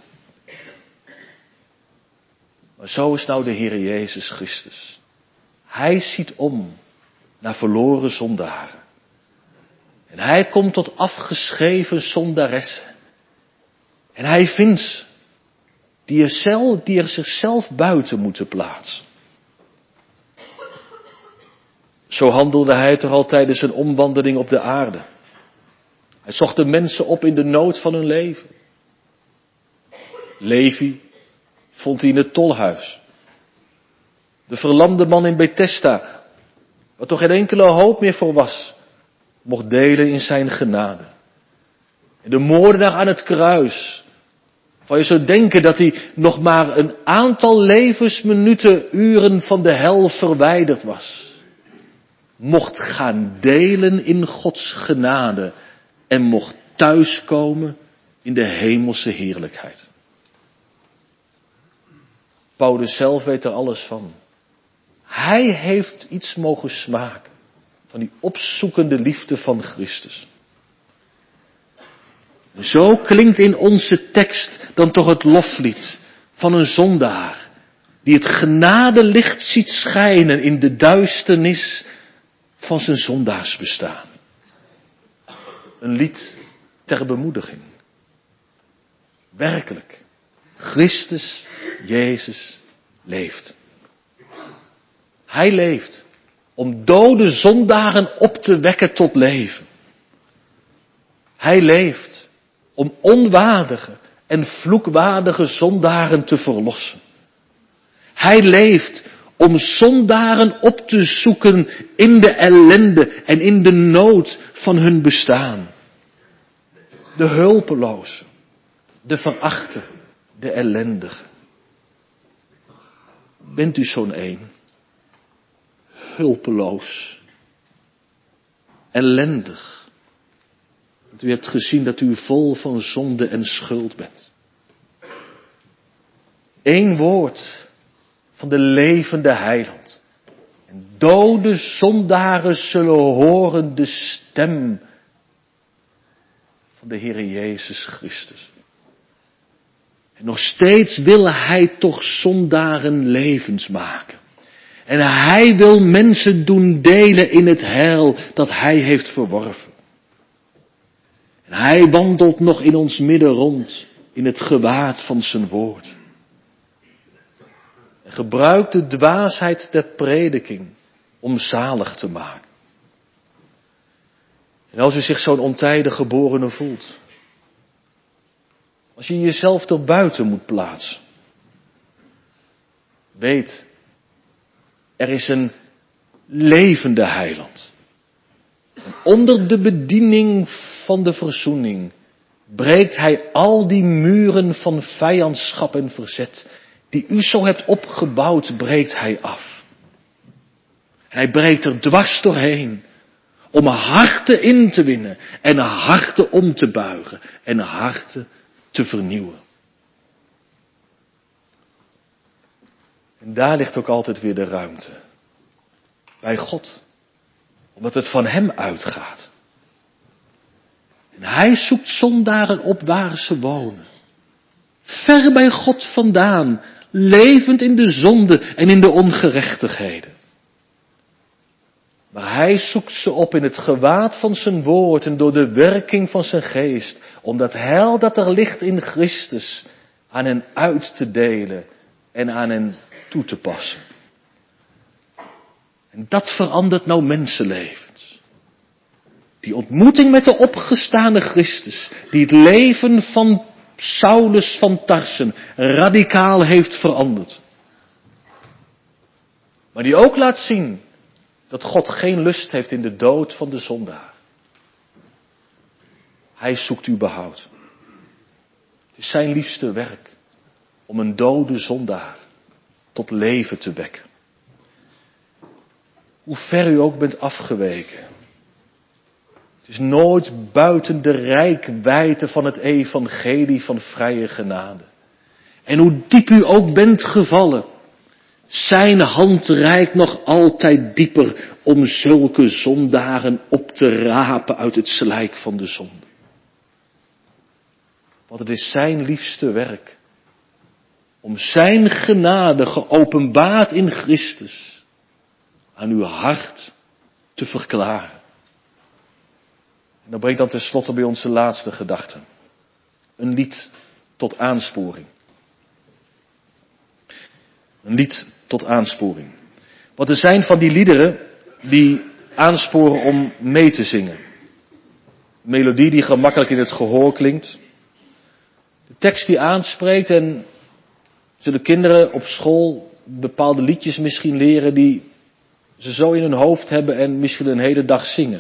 Maar zo is nou de Heere Jezus Christus. Hij ziet om naar verloren zondaren. En hij komt tot afgeschreven zondaressen. En hij vindt ze. die er zichzelf buiten moeten plaatsen. Zo handelde hij toch al tijdens zijn omwandeling op de aarde. Hij zocht de mensen op in de nood van hun leven. Levi vond hij in het tolhuis. De verlamde man in Bethesda, waar toch geen enkele hoop meer voor was, mocht delen in zijn genade. En de moordenaar aan het kruis, waar je zou denken dat hij nog maar een aantal levensminuten, uren van de hel verwijderd was, mocht gaan delen in Gods genade en mocht thuiskomen in de hemelse heerlijkheid. Paulus zelf weet er alles van. Hij heeft iets mogen smaken van die opzoekende liefde van Christus. Zo klinkt in onze tekst dan toch het loflied van een zondaar die het genadelicht ziet schijnen in de duisternis van zijn zondaarsbestaan. Een lied ter bemoediging. Werkelijk, Christus Jezus leeft. Hij leeft om dode zondaren op te wekken tot leven. Hij leeft om onwaardige en vloekwaardige zondaren te verlossen. Hij leeft om zondaren op te zoeken in de ellende en in de nood van hun bestaan. De hulpelozen, de verachte, de ellendige. Bent u zo'n een? Hulpeloos, ellendig. Want u hebt gezien dat u vol van zonde en schuld bent. Eén woord van de levende heiland. En dode zondaren zullen horen de stem van de Heere Jezus Christus. En nog steeds wil hij toch zondaren levens maken. En hij wil mensen doen delen in het heil dat hij heeft verworven. En hij wandelt nog in ons midden rond in het gewaad van zijn woord. En gebruikt de dwaasheid der prediking om zalig te maken. En als u zich zo'n ontijdig geborene voelt, als je jezelf er buiten moet plaatsen, weet, er is een levende heiland. En onder de bediening van de verzoening breekt hij al die muren van vijandschap en verzet die u zo hebt opgebouwd, breekt hij af. En hij breekt er dwars doorheen om harten in te winnen en harten om te buigen en harten te vernieuwen. En daar ligt ook altijd weer de ruimte. Bij God. Omdat het van hem uitgaat. En hij zoekt zondaren op waar ze wonen. Ver bij God vandaan. Levend in de zonde en in de ongerechtigheden. Maar hij zoekt ze op in het gewaad van zijn woord en door de werking van zijn geest. Om dat heil dat er ligt in Christus aan hen uit te delen en aan hen toe te passen. En dat verandert nou mensenlevens. Die ontmoeting met de opgestane Christus, die het leven van Saulus van Tarsen radicaal heeft veranderd. Maar die ook laat zien dat God geen lust heeft in de dood van de zondaar. Hij zoekt uw behoud. Het is zijn liefste werk om een dode zondaar tot leven te wekken. Hoe ver u ook bent afgeweken. Het is nooit buiten de reikwijdte van het evangelie van vrije genade. En hoe diep u ook bent gevallen, zijn hand reikt nog altijd dieper om zulke zondaren op te rapen uit het slijk van de zonde. Want het is zijn liefste werk om zijn genade geopenbaard in Christus aan uw hart te verklaren. En dat brengt dan tenslotte bij onze laatste gedachte. Een lied tot aansporing. Een lied tot aansporing. Want er zijn van die liederen die aansporen om mee te zingen. Een melodie die gemakkelijk in het gehoor klinkt. De tekst die aanspreekt en zullen kinderen op school bepaalde liedjes misschien leren die ze zo in hun hoofd hebben en misschien een hele dag zingen.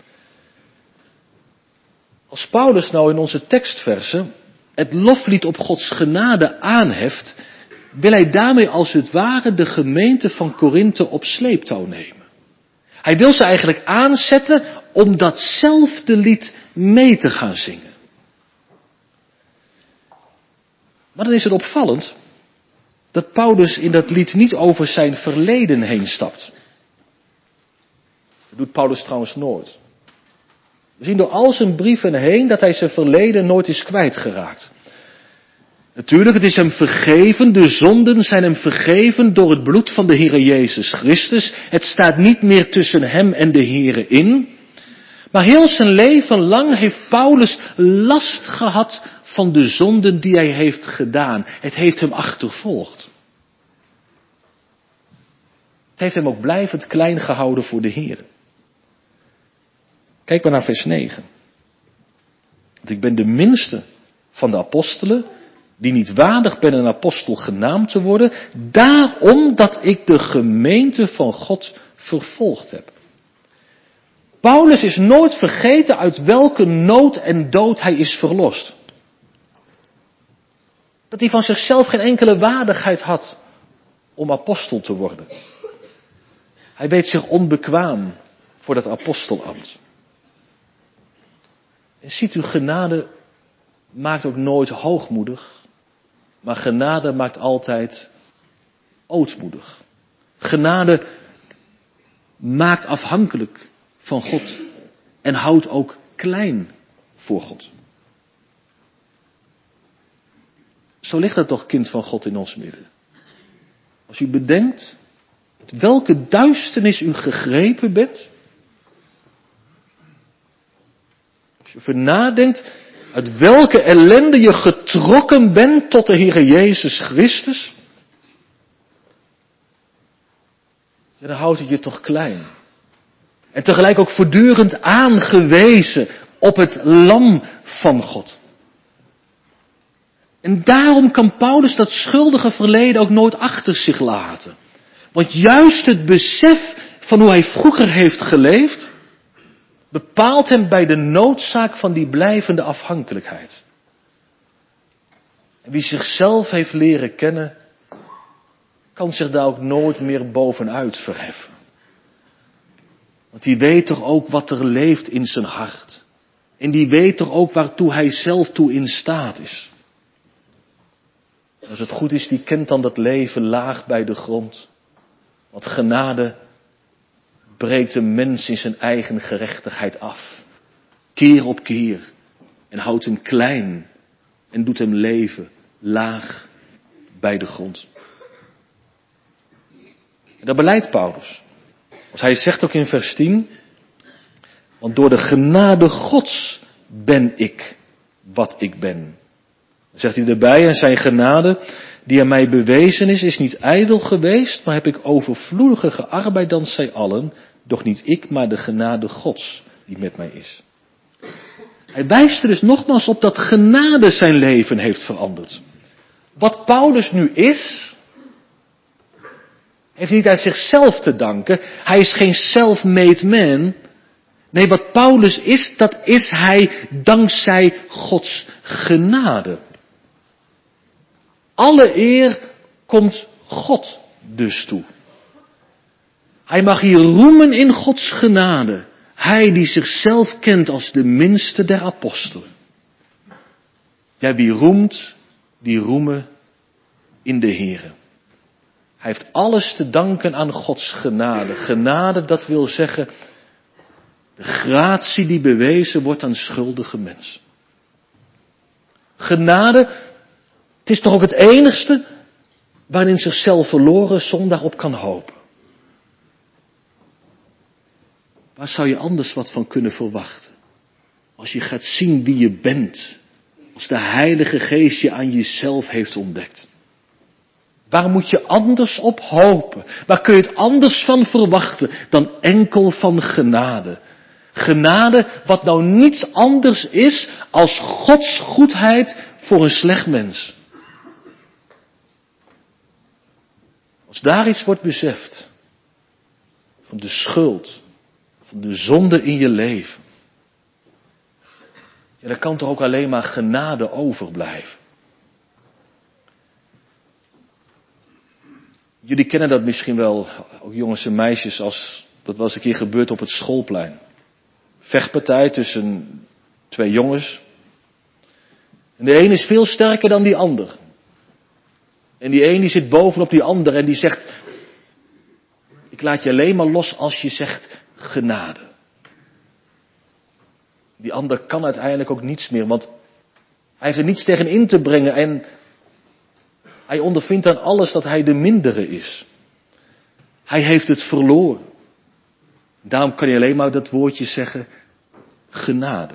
Als Paulus nou in onze tekstversen het loflied op Gods genade aanheft, wil hij daarmee als het ware de gemeente van Korinthe op sleeptouw nemen. Hij wil ze eigenlijk aanzetten om datzelfde lied mee te gaan zingen. Maar dan is het opvallend dat Paulus in dat lied niet over zijn verleden heen stapt. Dat doet Paulus trouwens nooit. We zien door al zijn brieven heen dat hij zijn verleden nooit is kwijtgeraakt. Natuurlijk, het is hem vergeven, de zonden zijn hem vergeven door het bloed van de Heere Jezus Christus. Het staat niet meer tussen hem en de Heere in. Maar heel zijn leven lang heeft Paulus last gehad van de zonden die hij heeft gedaan. Het heeft hem achtervolgd. Het heeft hem ook blijvend klein gehouden voor de Heere. Kijk maar naar vers 9. Want ik ben de minste van de apostelen, die niet waardig ben een apostel genaamd te worden, daarom dat ik de gemeente van God vervolgd heb. Paulus is nooit vergeten uit welke nood en dood hij is verlost. Dat hij van zichzelf geen enkele waardigheid had om apostel te worden. Hij weet zich onbekwaam voor dat apostelambt. En ziet u, genade maakt ook nooit hoogmoedig, maar genade maakt altijd ootmoedig. Genade maakt afhankelijk van God en houdt ook klein voor God. Zo ligt dat toch, kind van God, in ons midden. Als u bedenkt uit welke duisternis u gegrepen bent. Als je over nadenkt uit welke ellende je getrokken bent tot de Heere Jezus Christus. Ja, dan houdt het je toch klein. En tegelijk ook voortdurend aangewezen op het lam van God. En daarom kan Paulus dat schuldige verleden ook nooit achter zich laten. Want juist het besef van hoe hij vroeger heeft geleefd, bepaalt hem bij de noodzaak van die blijvende afhankelijkheid. En wie zichzelf heeft leren kennen, kan zich daar ook nooit meer bovenuit verheffen. Want die weet toch ook wat er leeft in zijn hart. En die weet toch ook waartoe hij zelf toe in staat is. Als het goed is, die kent dan dat leven laag bij de grond. Want genade breekt een mens in zijn eigen gerechtigheid af. Keer op keer. En houdt hem klein. En doet hem leven laag bij de grond. En dat beleidt Paulus. Want hij zegt ook in vers 10. Want door de genade Gods ben ik wat ik ben. Dan zegt hij erbij, en zijn genade die aan mij bewezen is niet ijdel geweest, maar heb ik overvloediger gearbeid dan zij allen, doch niet ik, maar de genade Gods die met mij is. Hij wijst er dus nogmaals op dat genade zijn leven heeft veranderd. Wat Paulus nu is, heeft niet uit zichzelf te danken. Hij is geen self-made man. Nee, wat Paulus is, dat is hij dankzij Gods genade. Alle eer komt God dus toe. Hij mag hier roemen in Gods genade. Hij die zichzelf kent als de minste der apostelen. Ja, wie roemt, die roemen in de Here. Hij heeft alles te danken aan Gods genade. Genade, dat wil zeggen de gratie die bewezen wordt aan schuldige mensen. Genade, het is toch ook het enigste waarin zichzelf verloren zondag op kan hopen. Waar zou je anders wat van kunnen verwachten? Als je gaat zien wie je bent. Als de Heilige Geest je aan jezelf heeft ontdekt. Waar moet je anders op hopen? Waar kun je het anders van verwachten dan enkel van genade? Genade wat nou niets anders is als Gods goedheid voor een slecht mens. Als daar iets wordt beseft van de schuld, van de zonde in je leven, ja, dan kan toch ook alleen maar genade overblijven. Jullie kennen dat misschien wel, ook jongens en meisjes, als dat wel eens een keer gebeurt op het schoolplein. Vechtpartij tussen 2 jongens. En de een is veel sterker dan die ander. En die een die zit bovenop die ander en die zegt, ik laat je alleen maar los als je zegt genade. Die ander kan uiteindelijk ook niets meer, want hij heeft er niets tegen in te brengen en hij ondervindt aan alles dat hij de mindere is. Hij heeft het verloren. Daarom kan je alleen maar dat woordje zeggen, genade.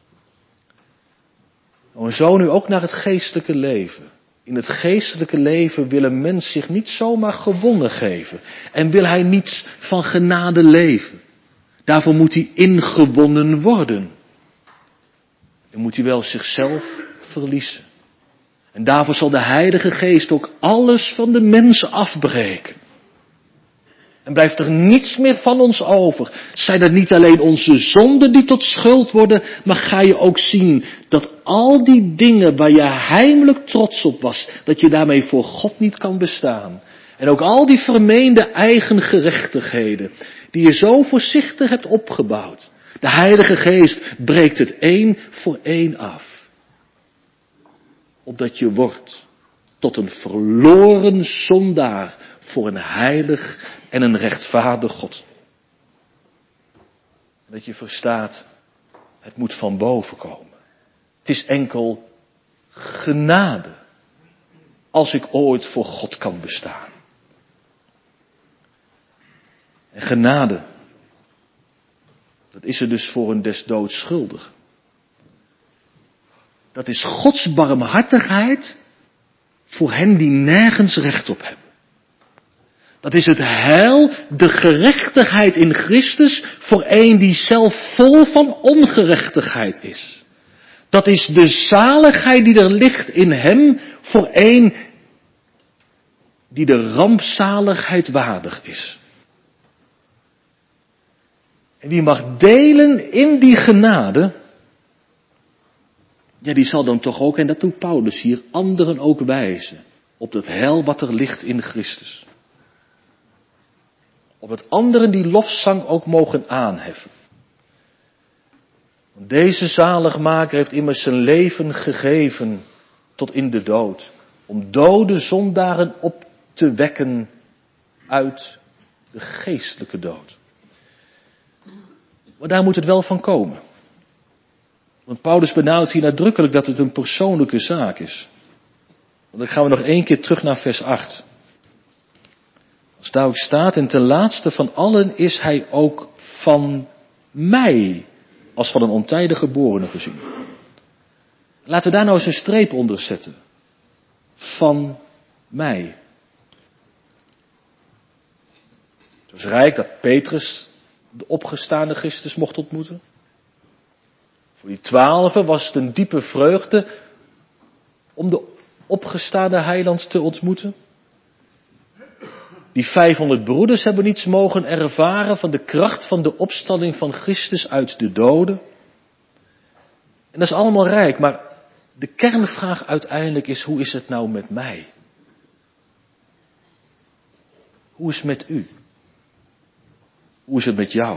En zo nu ook naar het geestelijke leven. In het geestelijke leven wil een mens zich niet zomaar gewonnen geven. En wil hij niets van genade leven. Daarvoor moet hij ingewonnen worden. En moet hij wel zichzelf verliezen. En daarvoor zal de Heilige Geest ook alles van de mens afbreken. En blijft er niets meer van ons over. Zijn er niet alleen onze zonden die tot schuld worden, maar ga je ook zien dat al die dingen waar je heimelijk trots op was, dat je daarmee voor God niet kan bestaan. En ook al die vermeende eigen gerechtigheden, die je zo voorzichtig hebt opgebouwd. De Heilige Geest breekt het 1 voor 1 af. Opdat je wordt tot een verloren zondaar voor een heilig en een rechtvaardig God. Dat je verstaat, het moet van boven komen. Het is enkel genade als ik ooit voor God kan bestaan. En genade, dat is er dus voor een des doods schuldig. Dat is Gods barmhartigheid voor hen die nergens recht op hebben. Dat is het heil, de gerechtigheid in Christus voor een die zelf vol van ongerechtigheid is. Dat is de zaligheid die er ligt in hem voor een die de rampzaligheid waardig is. En wie mag delen in die genade, ja, die zal dan toch ook, en dat doet Paulus hier, anderen ook wijzen op dat heil wat er ligt in Christus. Opdat anderen die lofzang ook mogen aanheffen. Want deze zaligmaker heeft immers zijn leven gegeven tot in de dood. Om dode zondaren op te wekken uit de geestelijke dood. Maar daar moet het wel van komen. Want Paulus benadrukt hier nadrukkelijk dat het een persoonlijke zaak is. Want dan gaan we nog 1 keer terug naar vers 8. Als daar ook staat, en ten laatste van allen is hij ook van mij, als van een ontijdig geborene voorzien. Laten we daar nou eens een streep onder zetten. Van mij. Het was rijk dat Petrus de opgestane Christus mocht ontmoeten. Voor die 12 was het een diepe vreugde om de opgestane heiland te ontmoeten. Die 500 broeders hebben niets mogen ervaren van de kracht van de opstanding van Christus uit de doden. En dat is allemaal rijk, maar de kernvraag uiteindelijk is, hoe is het nou met mij? Hoe is het met u? Hoe is het met jou?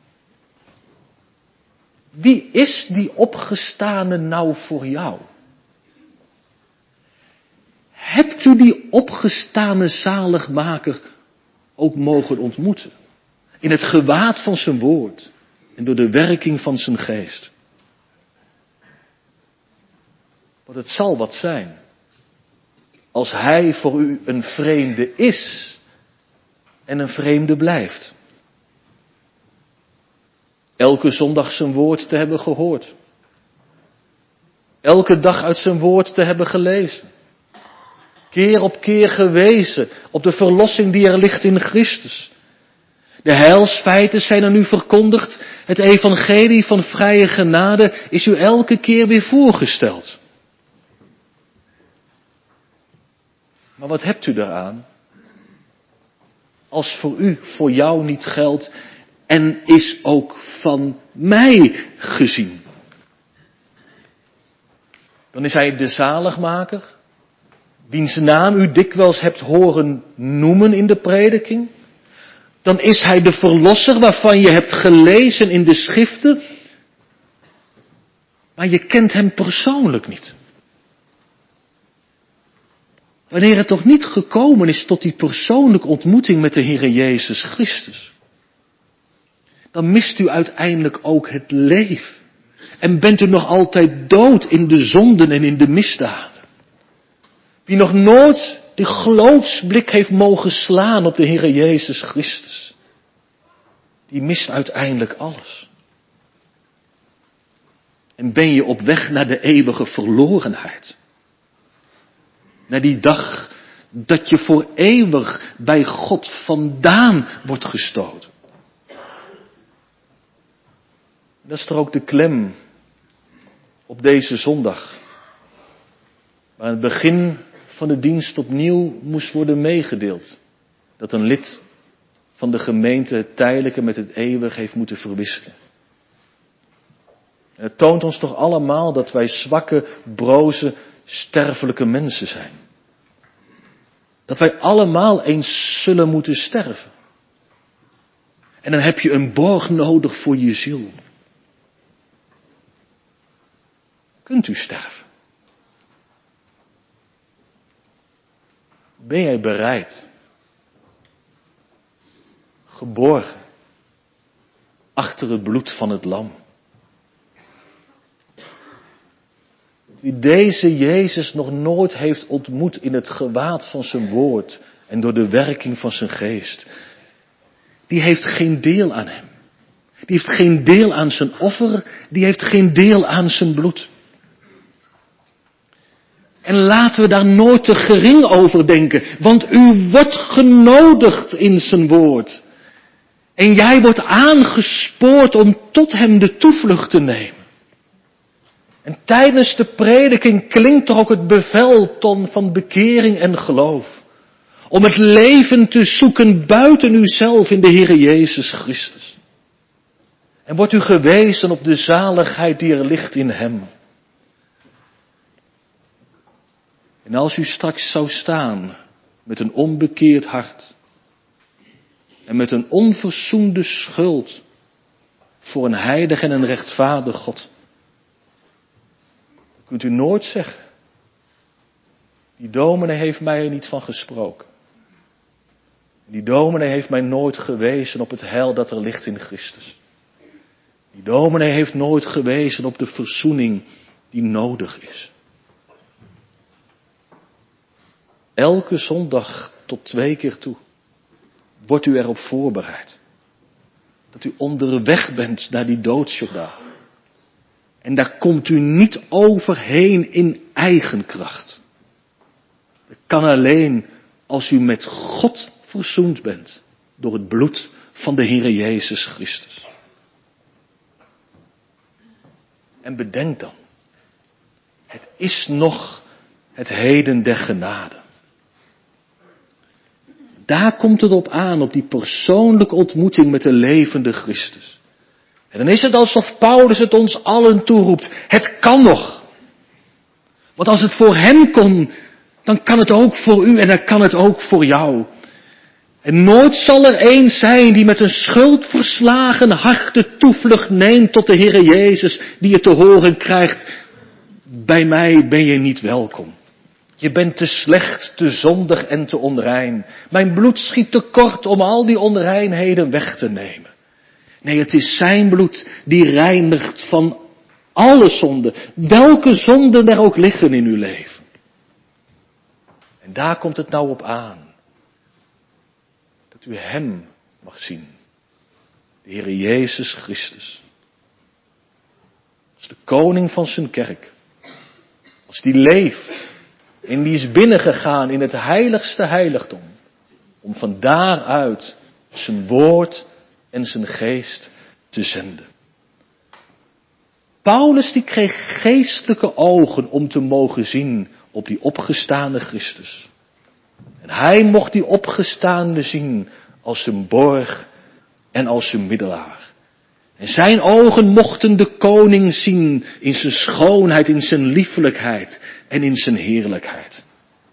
Wie is die opgestane nou voor jou? Hebt u die opgestane zaligmaker ook mogen ontmoeten? In het gewaad van zijn woord en door de werking van zijn geest. Want het zal wat zijn. Als hij voor u een vreemde is en een vreemde blijft. Elke zondag zijn woord te hebben gehoord. Elke dag uit zijn woord te hebben gelezen. keer op keer gewezen op de verlossing die er ligt in Christus. De heilsfeiten zijn er nu verkondigd. Het evangelie van vrije genade is u elke keer weer voorgesteld. Maar wat hebt u daaraan? Als voor jou niet geldt en is ook van mij gezien. Dan is hij de zaligmaker, wiens naam u dikwijls hebt horen noemen in de prediking. Dan is hij de verlosser waarvan je hebt gelezen in de schriften. Maar je kent hem persoonlijk niet. Wanneer het toch niet gekomen is tot die persoonlijke ontmoeting met de Heere Jezus Christus. Dan mist u uiteindelijk ook het leven. En bent u nog altijd dood in de zonden en in de misdaden. Wie nog nooit de geloofsblik heeft mogen slaan op de Heere Jezus Christus. Die mist uiteindelijk alles. En ben je op weg naar de eeuwige verlorenheid. Naar die dag dat je voor eeuwig bij God vandaan wordt gestoten. Dat is toch ook de klem op deze zondag. Waar aan het begin van de dienst opnieuw moest worden meegedeeld. Dat een lid van de gemeente het tijdelijke met het eeuwig heeft moeten verwisselen. En het toont ons toch allemaal dat wij zwakke, broze, sterfelijke mensen zijn. Dat wij allemaal eens zullen moeten sterven. En dan heb je een borg nodig voor je ziel. Kunt u sterven? Ben jij bereid? Geborgen achter het bloed van het lam. Wie deze Jezus nog nooit heeft ontmoet in het gewaad van zijn woord en door de werking van zijn geest, die heeft geen deel aan hem. Die heeft geen deel aan zijn offer, die heeft geen deel aan zijn bloed. En laten we daar nooit te gering over denken, want u wordt genodigd in zijn woord. En jij wordt aangespoord om tot hem de toevlucht te nemen. En tijdens de prediking klinkt er ook het bevel van bekering en geloof. Om het leven te zoeken buiten uzelf in de Heere Jezus Christus. En wordt u gewezen op de zaligheid die er ligt in hem. En als u straks zou staan met een onbekeerd hart. En met een onverzoende schuld voor een heilig en een rechtvaardig God. Kunt u nooit zeggen, die dominee heeft mij er niet van gesproken. Die dominee heeft mij nooit gewezen op het heil dat er ligt in Christus. Die dominee heeft nooit gewezen op de verzoening die nodig is. Elke zondag tot 2 keer toe wordt u erop voorbereid. Dat u onderweg bent naar die doodsjordaal. En daar komt u niet overheen in eigen kracht. Dat kan alleen als u met God verzoend bent door het bloed van de Heere Jezus Christus. En bedenk dan, het is nog het heden der genade. Daar komt het op aan, op die persoonlijke ontmoeting met de levende Christus. En dan is het alsof Paulus het ons allen toeroept. Het kan nog. Want als het voor hem kon, dan kan het ook voor u en dan kan het ook voor jou. En nooit zal er een zijn die met een schuldverslagen hart de toevlucht neemt tot de Heere Jezus, die je te horen krijgt, bij mij ben je niet welkom. Je bent te slecht, te zondig en te onrein. Mijn bloed schiet te kort om al die onreinheden weg te nemen. Nee, het is zijn bloed die reinigt van alle zonden. Welke zonden er ook liggen in uw leven. En daar komt het nou op aan. Dat u hem mag zien. De Heere Jezus Christus. Als de koning van zijn kerk. Als die leeft. En die is binnengegaan in het heiligste heiligdom. Om van daaruit zijn woord en zijn geest te zenden. Paulus die kreeg geestelijke ogen om te mogen zien op die opgestane Christus. En hij mocht die opgestaande zien als zijn borg en als zijn middelaar. En zijn ogen mochten de koning zien in zijn schoonheid, in zijn liefelijkheid en in zijn heerlijkheid.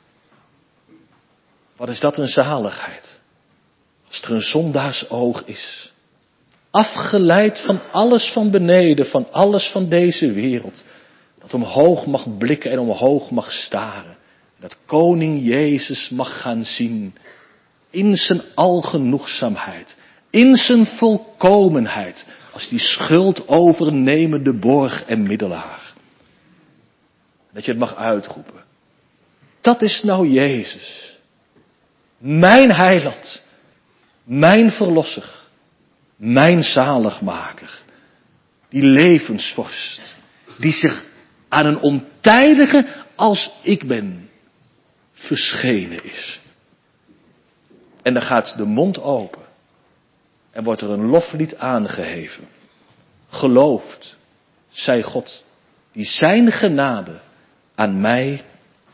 Wat is dat een zaligheid? Als er een zondaarsoog is. Afgeleid van alles van beneden, van alles van deze wereld. Dat omhoog mag blikken en omhoog mag staren. Dat koning Jezus mag gaan zien. In zijn algenoegzaamheid. In zijn volkomenheid. Als die schuld overnemende borg en middelaar. Dat je het mag uitroepen. Dat is nou Jezus. Mijn heiland. Mijn verlosser. Mijn zaligmaker. Die levensvorst. Die zich aan een ontijdige als ik ben verschenen is. En dan gaat de mond open. En wordt er een loflied aangeheven. Geloofd, zij God, die zijn genade aan mij,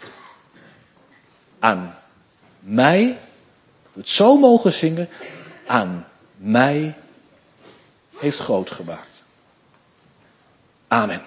we het zo mogen zingen, aan mij heeft groot gemaakt. Amen.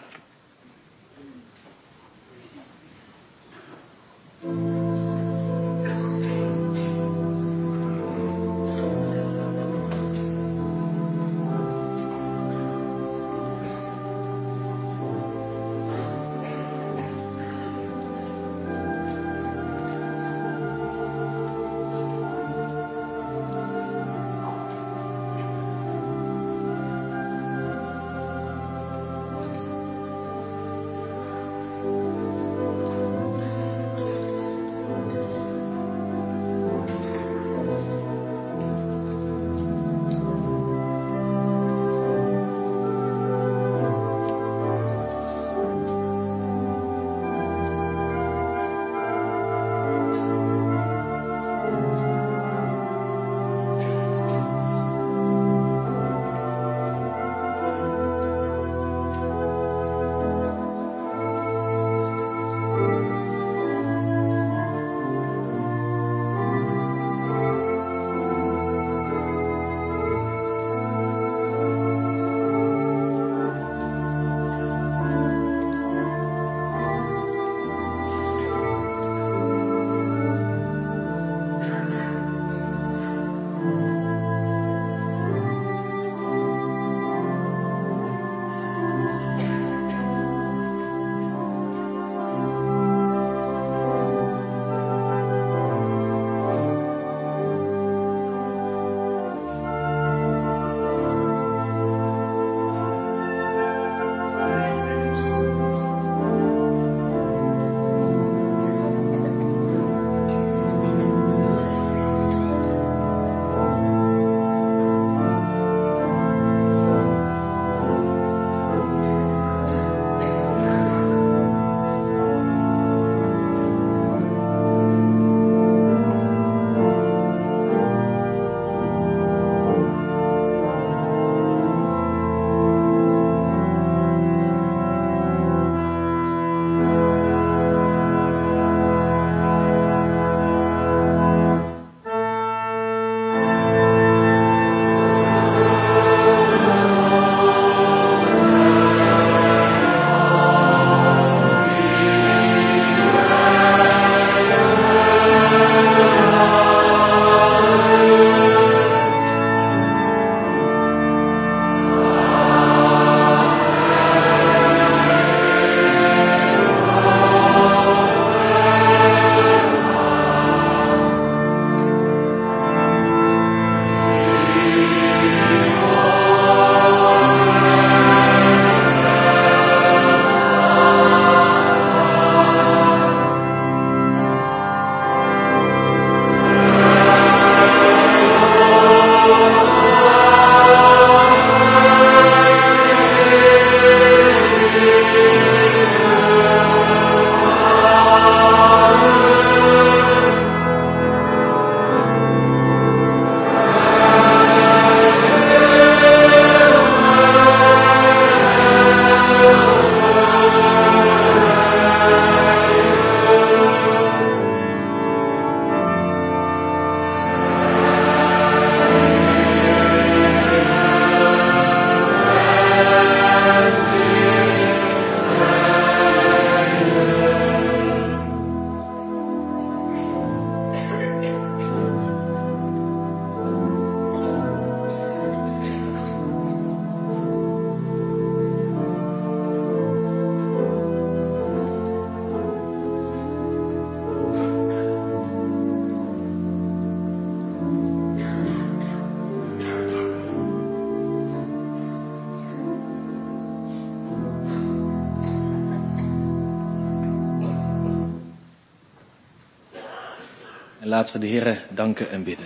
En laten we de Heere danken en bidden.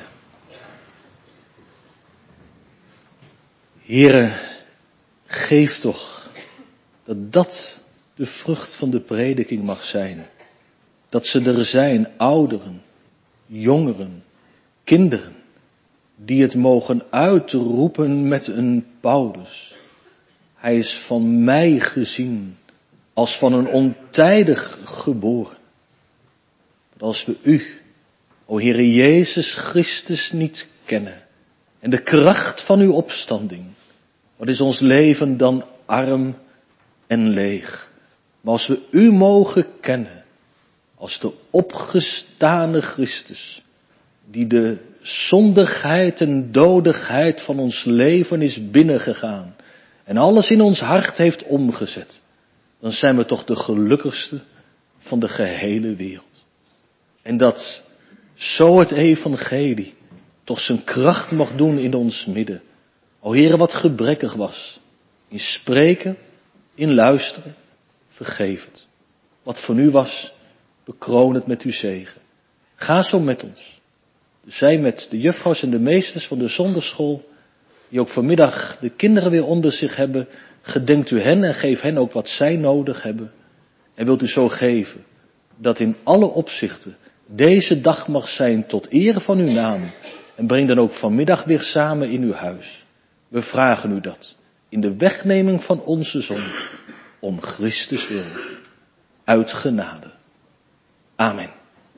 Heere, geef toch dat de vrucht van de prediking mag zijn. Dat ze er zijn, ouderen, jongeren, kinderen, die het mogen uitroepen met een Paulus. Hij is van mij gezien als van een ontijdig geboren. Maar als we u, o Heere Jezus Christus, niet kennen en de kracht van uw opstanding, wat is ons leven dan arm en leeg. Maar als we u mogen kennen als de opgestane Christus, die de zondigheid en dodigheid van ons leven is binnengegaan en alles in ons hart heeft omgezet, dan zijn we toch de gelukkigste van de gehele wereld. En dat zo het evangelie toch zijn kracht mag doen in ons midden. O Heere, wat gebrekkig was, in spreken, in luisteren, vergeef het. Wat van u was, bekroon het met uw zegen. Ga zo met ons. Zij met de juffrouws en de meesters van de zonderschool, die ook vanmiddag de kinderen weer onder zich hebben, gedenkt u hen en geef hen ook wat zij nodig hebben. En wilt u zo geven, dat in alle opzichten deze dag mag zijn tot ere van uw naam. En breng dan ook vanmiddag weer samen in uw huis. We vragen u dat, in de wegneming van onze zonde, om Christus wil, uit genade. Amen.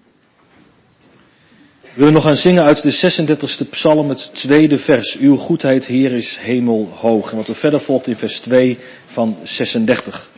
We willen nog gaan zingen uit de 36e psalm, het tweede vers. Uw goedheid, Heer, is hemelhoog. En wat er verder volgt in vers 2 van 36.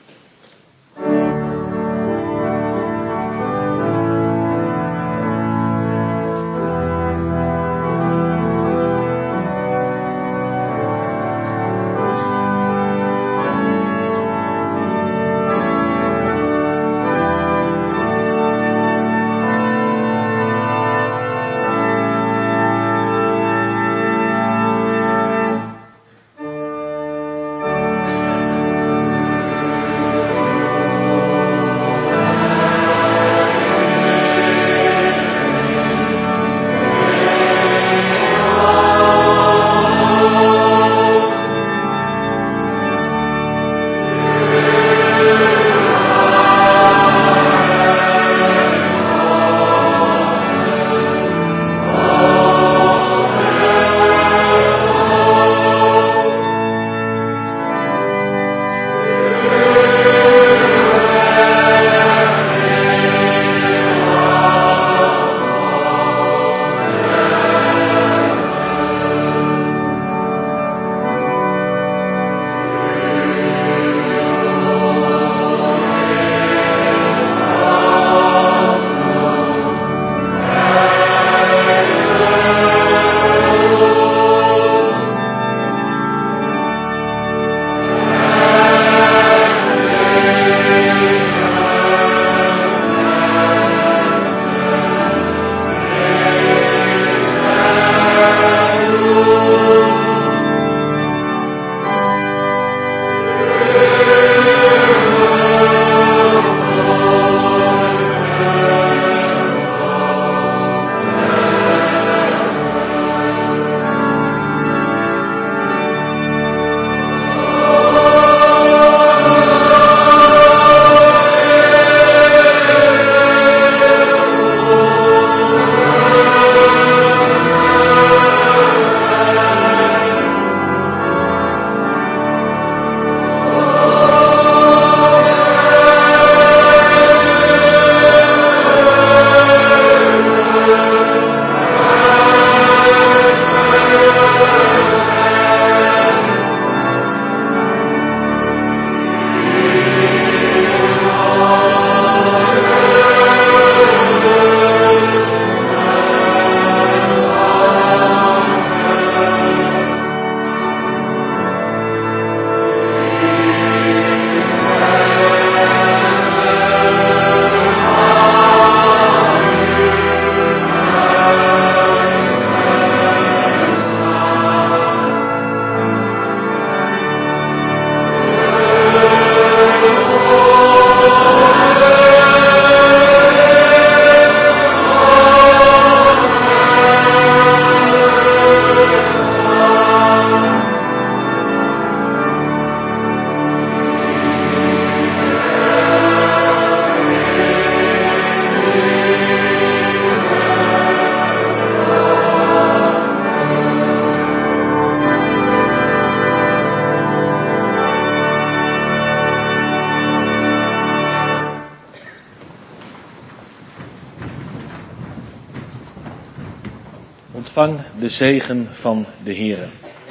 Ontvang de zegen van de Heere.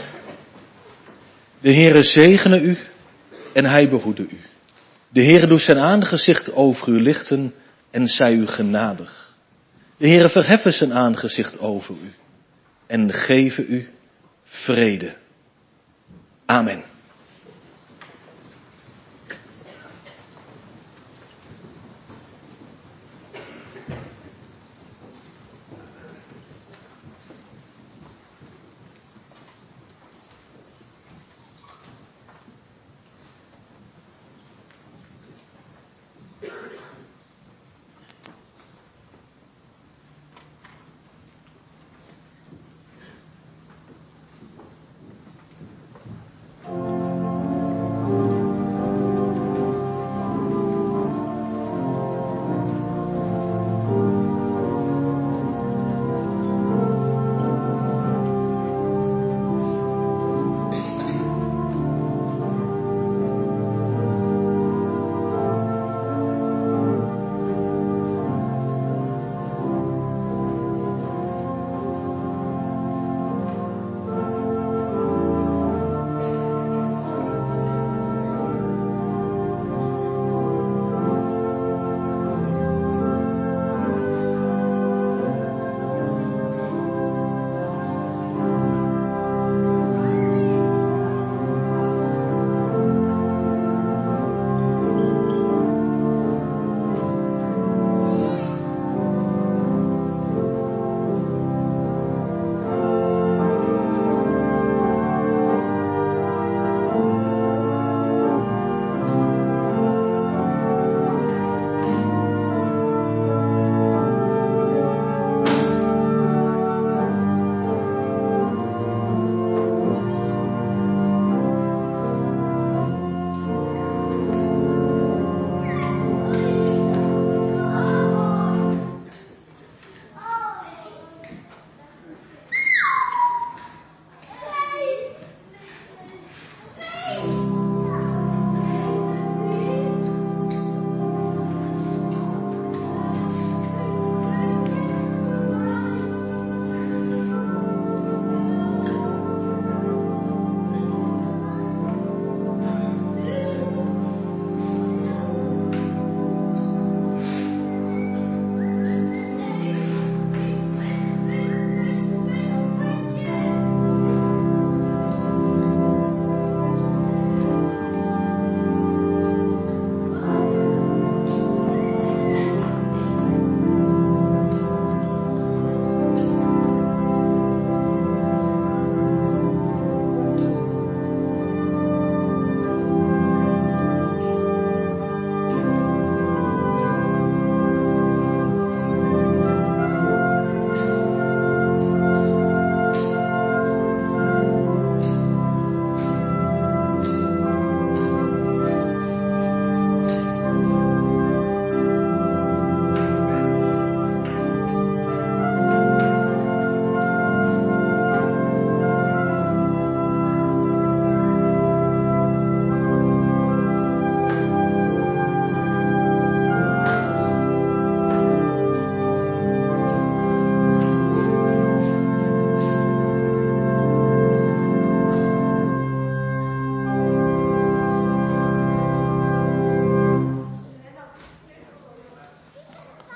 De Heere zegene u en hij behoede u. De Heere doet zijn aangezicht over u lichten en zij u genadig. De Heere verheffen zijn aangezicht over u en geven u vrede. Amen.